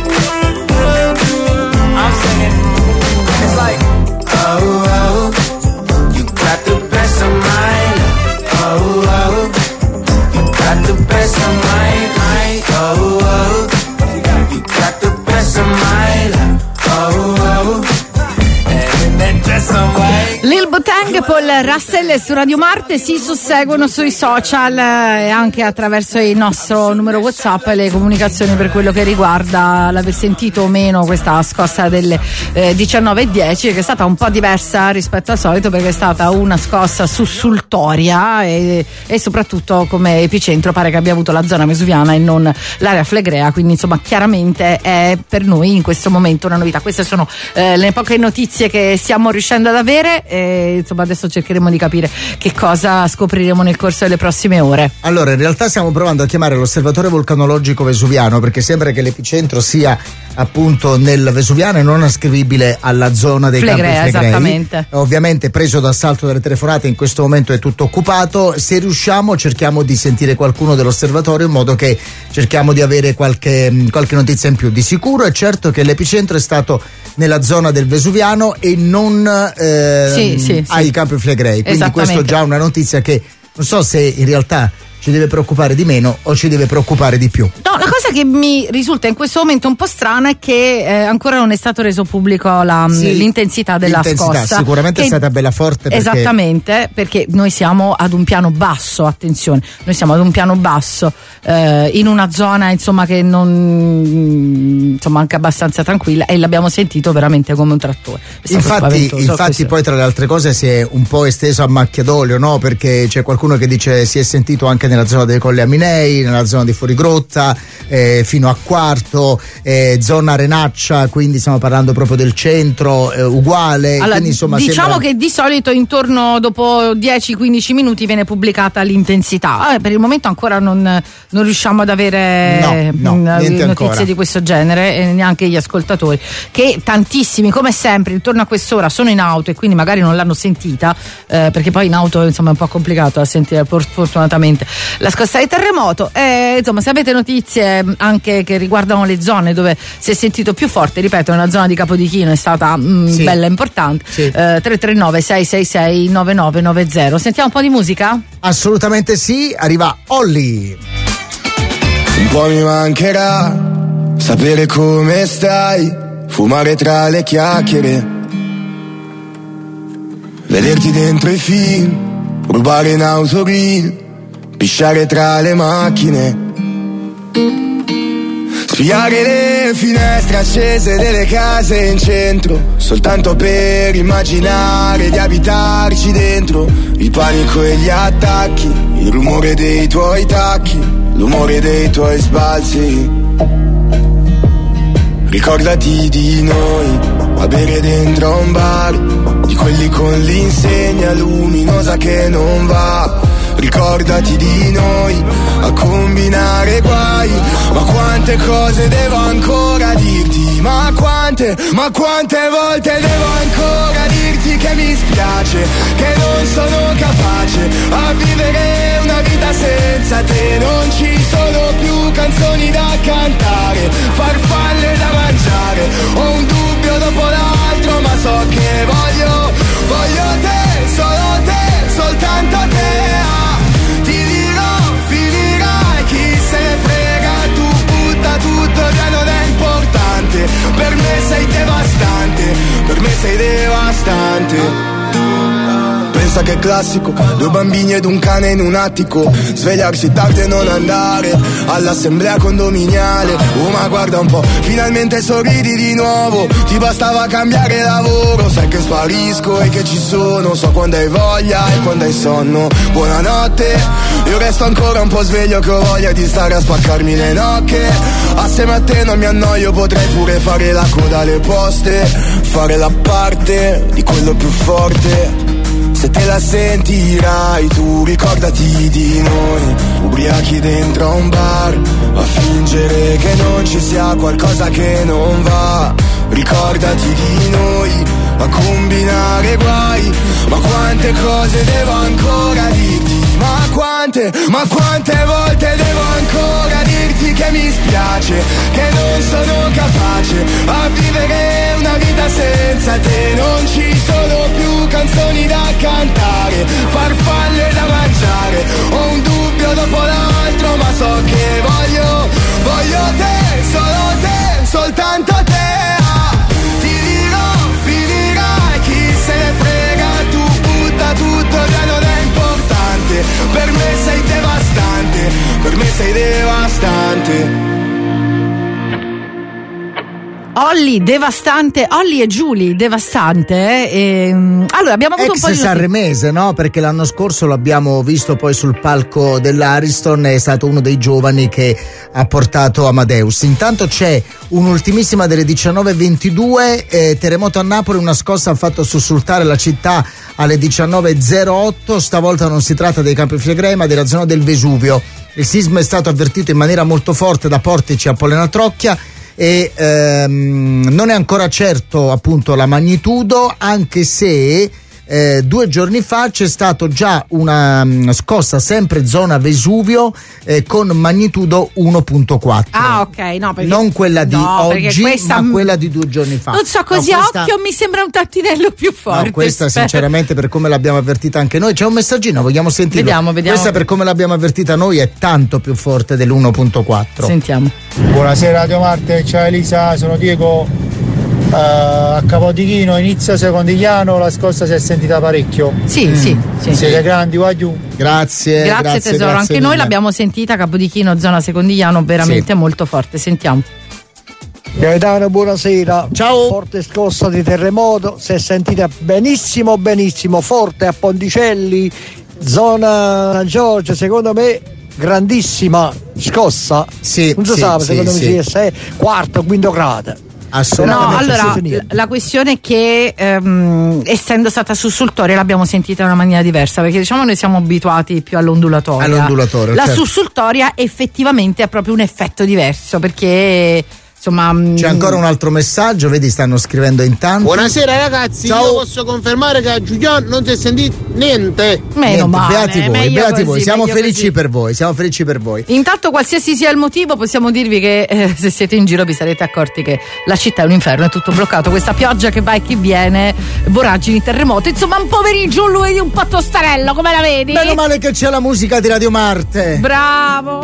I'm singing, it's like, oh, oh, you got the best of mine. Oh, oh, you got the best of mine. Oh, oh, you got the best of mine. Oh, oh, and that dress on white. Lil Botank Young e Paul Russell su Radio Marte si susseguono sui social e anche attraverso il nostro numero WhatsApp le comunicazioni per quello che riguarda l'aver sentito o meno questa scossa delle eh, diciannove e dieci, che è stata un po' diversa rispetto al solito perché è stata una scossa sussultoria e, e soprattutto come epicentro pare che abbia avuto la zona vesuviana e non l'area flegrea, quindi insomma chiaramente è per noi in questo momento una novità. Queste sono eh, le poche notizie che stiamo riuscendo ad avere e insomma adesso cercheremo di capire che cosa scopriremo nel corso delle prossime ore. Allora, in realtà stiamo provando a chiamare l'osservatorio vulcanologico vesuviano perché sembra che l'epicentro sia appunto nel Vesuviano e non ascrivibile alla zona dei Flegrea, Campi Flegrei. esattamente. Ovviamente preso d'assalto dalle telefonate, in questo momento è tutto occupato. Se riusciamo cerchiamo di sentire qualcuno dell'osservatorio in modo che cerchiamo di avere qualche, qualche notizia in più. Di sicuro è certo che l'epicentro è stato nella zona del Vesuviano e non eh, sì, sì, ai sì. Campi Flegrei, quindi questo è già una notizia che non so se in realtà ci deve preoccupare di meno o ci deve preoccupare di più. No, la cosa che mi risulta in questo momento un po' strana è che eh, ancora non è stato reso pubblico la, sì, l'intensità della l'intensità, scossa. Sicuramente che, è stata bella forte. Perché... Esattamente, perché noi siamo ad un piano basso, attenzione, noi siamo ad un piano basso, eh, in una zona insomma che non insomma anche abbastanza tranquilla e l'abbiamo sentito veramente come un trattore. Infatti, infatti poi tra le altre cose si è un po' esteso a macchia d'olio, no? Perché c'è qualcuno che dice si è sentito anche nella zona dei Colli Aminei, nella zona di Fuorigrotta, eh, fino a Quarto, eh, zona Renaccia, quindi stiamo parlando proprio del centro, eh, uguale. Allora, quindi, insomma, diciamo sembra... che di solito intorno dopo dieci quindici minuti viene pubblicata l'intensità. Eh, per il momento ancora non, non riusciamo ad avere no, no, mh, notizie ancora. di questo genere e neanche gli ascoltatori, che tantissimi come sempre intorno a quest'ora sono in auto e quindi magari non l'hanno sentita, eh, perché poi in auto insomma è un po' complicato da sentire fortunatamente la scossa di terremoto. E insomma se avete notizie anche che riguardano le zone dove si è sentito più forte, ripeto nella zona di Capodichino è stata mh, sì. bella importante, sì. eh, tre tre nove sei sei sei nove nove nove zero. Sentiamo un po' di musica? Assolutamente sì, arriva Olly. Un po' mi mancherà sapere come stai, fumare tra le chiacchiere, vederti dentro i film, rubare in autogrill, pisciare tra le macchine, spiare le finestre accese delle case in centro, soltanto per immaginare di abitarci dentro. Il panico e gli attacchi, il rumore dei tuoi tacchi, l'umore dei tuoi sbalzi. Ricordati di noi a bere dentro un bar, di quelli con l'insegna luminosa che non va. Ricordati di noi a combinare guai, ma quante cose devo ancora dirti, ma quante, ma quante volte devo ancora dirti che mi spiace, che non sono capace a vivere una vita senza te. Non ci sono più canzoni da cantare, farfalle da mangiare, ho un dubbio dopo l'altro, ma so che voglio, voglio te, solo te, soltanto te. Tutto già non è importante, per me sei devastante, per me sei devastante. Pensa che è classico, due bambini ed un cane in un attico, svegliarsi tardi e non andare all'assemblea condominiale. Oh ma guarda un po', finalmente sorridi di nuovo, ti bastava cambiare lavoro, sai che sparisco e che ci sono, so quando hai voglia e quando hai sonno. Buonanotte, io resto ancora un po' sveglio che ho voglia di stare a spaccarmi le nocche. Assieme a te non mi annoio, potrei pure fare la coda alle poste, fare la parte di quello più forte. Se te la sentirai tu, ricordati di noi, ubriachi dentro a un bar, a fingere che non ci sia qualcosa che non va. Ricordati di noi, a combinare guai, ma quante cose devo ancora dirti, ma quante, ma quante volte devo ancora dirti che mi spiace, che non sono capace a vivere una vita senza te. Non ci sono più canzoni da cantare, farfalle da mangiare, ho un dubbio dopo l'altro, ma so che voglio, voglio te, solo te, soltanto te. Ti dirò, finirai, chi se ne frega, tu butta sei devastante. Olli, devastante, Olli e Giulia, devastante. Eh? E, allora abbiamo avuto ex un po' di sanremese, no? Perché l'anno scorso l'abbiamo visto poi sul palco dell'Ariston, è stato uno dei giovani che ha portato Amadeus. Intanto c'è un'ultimissima delle diciannove e ventidue, eh, terremoto a Napoli, una scossa ha fatto sussultare la città alle diciannove e zero otto, stavolta non si tratta dei Campi Flegrei ma della zona del Vesuvio. Il sisma è stato avvertito in maniera molto forte da Portici a Pollena Trocchia e ehm, non è ancora certo appunto la magnitudo, anche se eh, due giorni fa c'è stato già una um, scossa sempre zona Vesuvio eh, con magnitudo uno virgola quattro. Ah, ok, no, perché non quella di no, oggi questa, ma quella di due giorni fa. Non so, così no, a questa, occhio mi sembra un tattinello più forte. No, questa spero. Sinceramente, per come l'abbiamo avvertita anche noi, c'è un messaggino, vogliamo sentirlo? Vediamo, vediamo. Questa per come l'abbiamo avvertita noi è tanto più forte dell'uno virgola quattro. Sentiamo. Buonasera Radio Marte, ciao Elisa, sono Diego. Uh, a Capodichino, inizio secondigliano, la scossa si è sentita parecchio. Sì, mm. sì, sì. Siete grandi, guagliù. Grazie, grazie, grazie tesoro, grazie anche mille. noi l'abbiamo sentita, Capodichino, zona secondigliano, veramente sì. molto forte. Sentiamo. Gaetano, buonasera. Ciao. Forte scossa di terremoto, si è sentita benissimo, benissimo, forte a Ponticelli, zona San Giorgio, secondo me grandissima scossa. Sì, non si sì, sa, sì, secondo sì. me si è quarto, quinto grado. No, allora la questione è che ehm, essendo stata sussultoria l'abbiamo sentita in una maniera diversa, perché diciamo noi siamo abituati più all'ondulatoria. All'ondulatorio, la certo. sussultoria effettivamente ha proprio un effetto diverso, perché insomma c'è ancora un altro messaggio, vedi stanno scrivendo in tanti. Buonasera ragazzi, ciao. Io posso confermare che a Giuliano non si è sentito niente. Meno male, beati voi, meglio beati così, voi, siamo felici così. per voi, siamo felici per voi. Intanto qualsiasi sia il motivo possiamo dirvi che eh, se siete in giro vi sarete accorti che la città è un inferno, è tutto bloccato, questa pioggia che va e che viene, voragini, terremoto, insomma un pomeriggio lui un po' tostarello, come la vedi? Meno male che c'è la musica di Radio Marte. Bravo.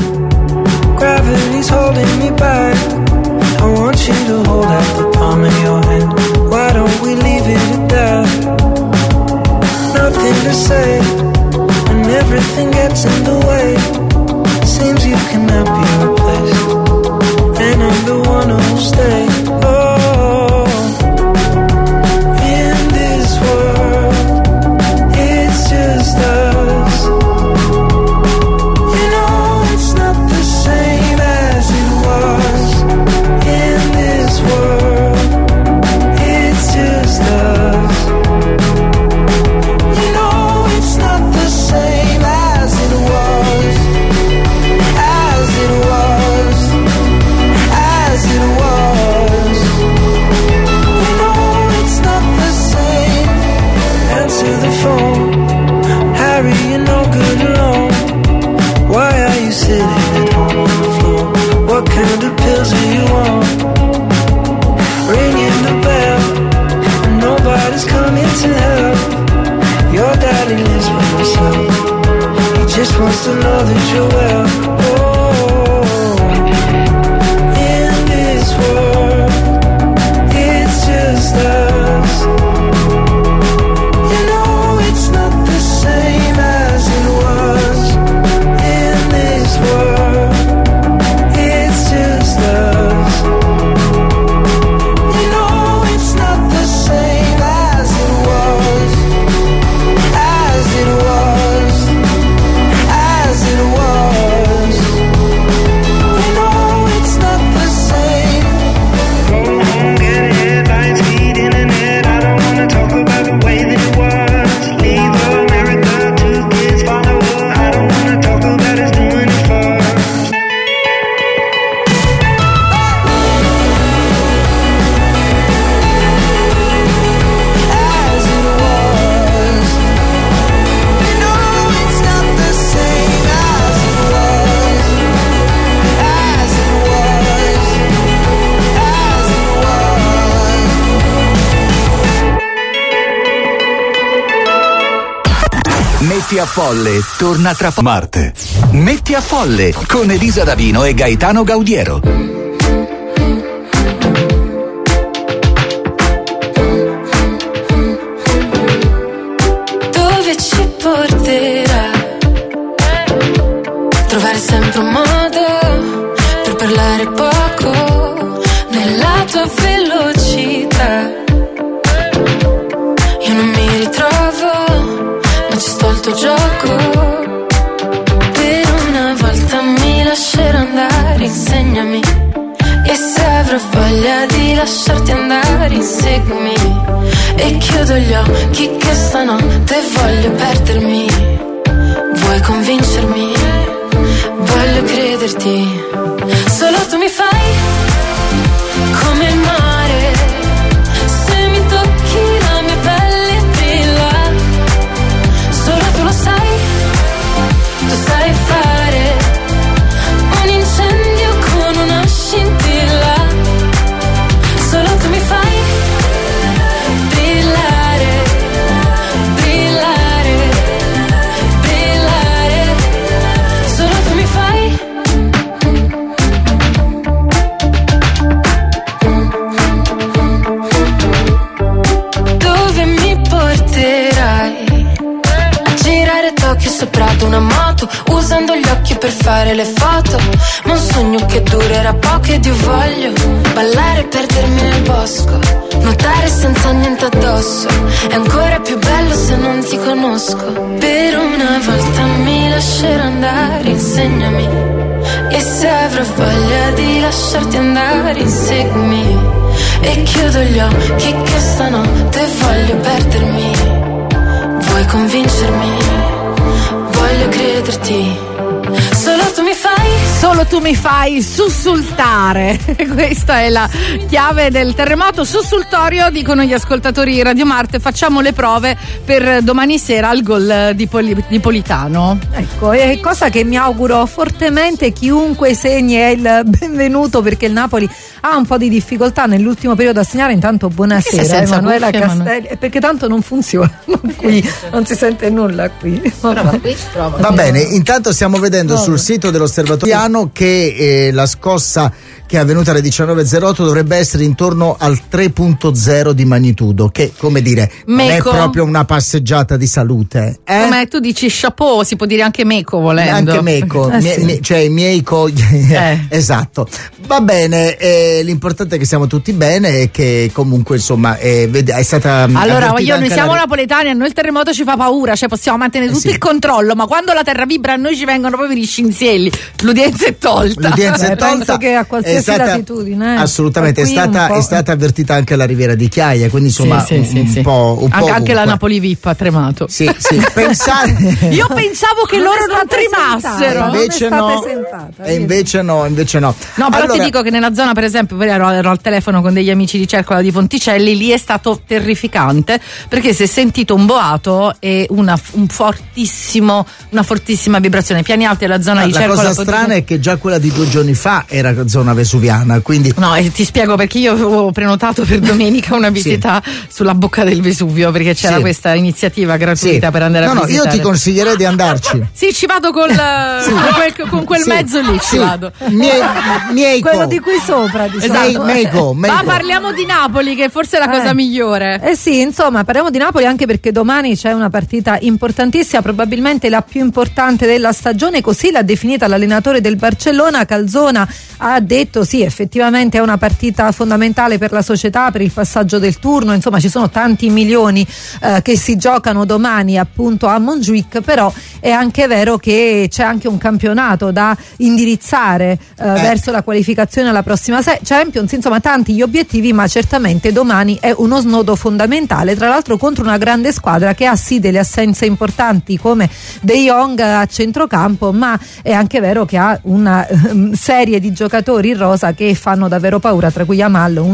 Gravity's holding me back. I want you to hold out the palm of your hand. Why don't we leave it at that? Nothing to say, and everything gets in the way. Seems you cannot be replaced, and I'm the one who'll stay. Oh, in this world, it's just us. You know it's not the same as it was. In this world, it's just us. You know it's not the same as it was, as it was, as it was. You know it's not the same. Answer the phone, Harry, you're no good alone. Why are you sitting at home on the floor? What kind of pills are you on? Ringing the bell, and nobody's coming to help. Your daddy lives by himself. He just wants to know that you're well. Oh, in this world, it's just us. You know it's not the same as it was. In this world, it's just us. You know it's not the same as it was, as it was, as it was. You know it's not the same. Go home, get headlines, feed internet. I don't wanna talk about the way that it was. Leave America, two kids follow her. I don't wanna talk about us doing it first. As it was, you know it's not the same as it was, as it was, as it was. Metti a Folle torna tra po- Marte. Metti a Folle con Elisa Davino e Gaetano Gaudiero. Dove ci porterà? Trovare sempre un voglia di lasciarti andare, inseguimi e chiudo gli occhi che stanotte voglio perdermi. Vuoi convincermi? Voglio crederti. Solo tu mi fai come il mare, se mi tocchi la mia pelle brilla. Solo tu lo sai, tu sai fare un incendio con una scintilla. Solo tu mi fai brillare, brillare, brillare. Solo tu mi fai. Dove mi porterai? A girare Tokyo sopra ad una moto, usando gli occhi per fare le foto. Ma un sogno che durerà poco ed io voglio ballare e perdermi nel bosco, nuotare senza niente addosso. È ancora più bello se non ti conosco. Per una volta mi lascerò andare, insegnami. E se avrò voglia di lasciarti andare, inseguimi e chiudo gli occhi che stanotte voglio perdermi. Vuoi convincermi? Voglio crederti. Solo tu mi fai. Solo tu mi fai sussultare. Questa è la chiave del terremoto sussultorio, dicono gli ascoltatori di Radio Marte. Facciamo le prove per domani sera al gol di, Poli- di Politano. Ecco, è cosa che mi auguro fortemente. Chiunque segni è il benvenuto, perché il Napoli ha un po' di difficoltà nell'ultimo periodo a segnare. Intanto buonasera Emanuela Castelli, perché tanto non funziona qui, non si sente nulla qui. Prova qui, prova. Va bene, intanto stiamo vedendo sul sito dell'Osservatorio che eh, la scossa che è avvenuta alle diciannove e zero otto dovrebbe essere intorno al tre punto zero di magnitudo, che, come dire, non è proprio una passeggiata di salute, eh? Come tu dici chapeau, si può dire anche meco volendo. Anche meco, eh, mie, sì. mie, cioè i miei cogli. Eh. Esatto. Va bene, eh, l'importante è che siamo tutti bene e che comunque insomma eh, è stata. Allora, io noi siamo la... napoletani, a noi il terremoto ci fa paura, cioè possiamo mantenere tutto eh sì. il controllo, ma quando la terra vibra a noi ci vengono proprio gli scinzielli. L'udienza è tolta. L'udienza è tolta. Penso che a qualsiasi stata, latitudine. Eh. Assolutamente, è stata, è stata avvertita anche la Riviera di Chiaia, quindi insomma sì, un, sì, un sì. po'. Un anche, po' anche la Napoli V I P ha tremato. Sì, sì. Pensate. Io pensavo che non loro non tremassero. Invece no. Sentata, e invece no, invece no. No, però allora, ti dico che nella zona, per esempio, ero, ero al telefono con degli amici di Cercola di Ponticelli, lì è stato terrificante perché si è sentito un boato e una, un fortissimo, una fortissima vibrazione. Piani alti alla zona no, di la Cercola. La cosa strana è che già quella di due giorni fa era zona vesuviana, quindi. No, e ti spiego perché io avevo prenotato per domenica una visita sì. sulla bocca del Vesuvio, perché c'era sì. questa iniziativa gratuita sì. per andare no, a no, visitare. No, io ti consiglierei di andarci. Sì, ci vado col, sì. con quel, con quel sì. mezzo lì, ci sì. vado. Mie, Mieico. Quello di qui sopra, diciamo. Esatto. Meico, Meico. Ma parliamo di Napoli, che forse è la cosa eh. migliore. Eh sì, insomma, parliamo di Napoli anche perché domani c'è una partita importantissima, probabilmente la più importante della stagione, così l'ha definita l'allenatore del Barcellona. Calzona ha detto sì, effettivamente è una partita fondamentale per la società, per il passaggio del turno, insomma ci sono tanti milioni eh, che si giocano domani appunto a Montjuic, però è anche vero che c'è anche un campionato da indirizzare eh, eh. verso la qualificazione alla prossima Champions, insomma tanti gli obiettivi, ma certamente domani è uno snodo fondamentale, tra l'altro contro una grande squadra che ha sì delle assenze importanti come De Jong a centrocampo, ma è anche vero che ha una um, serie di giocatori in rosa che fanno davvero paura, tra cui Yamal, un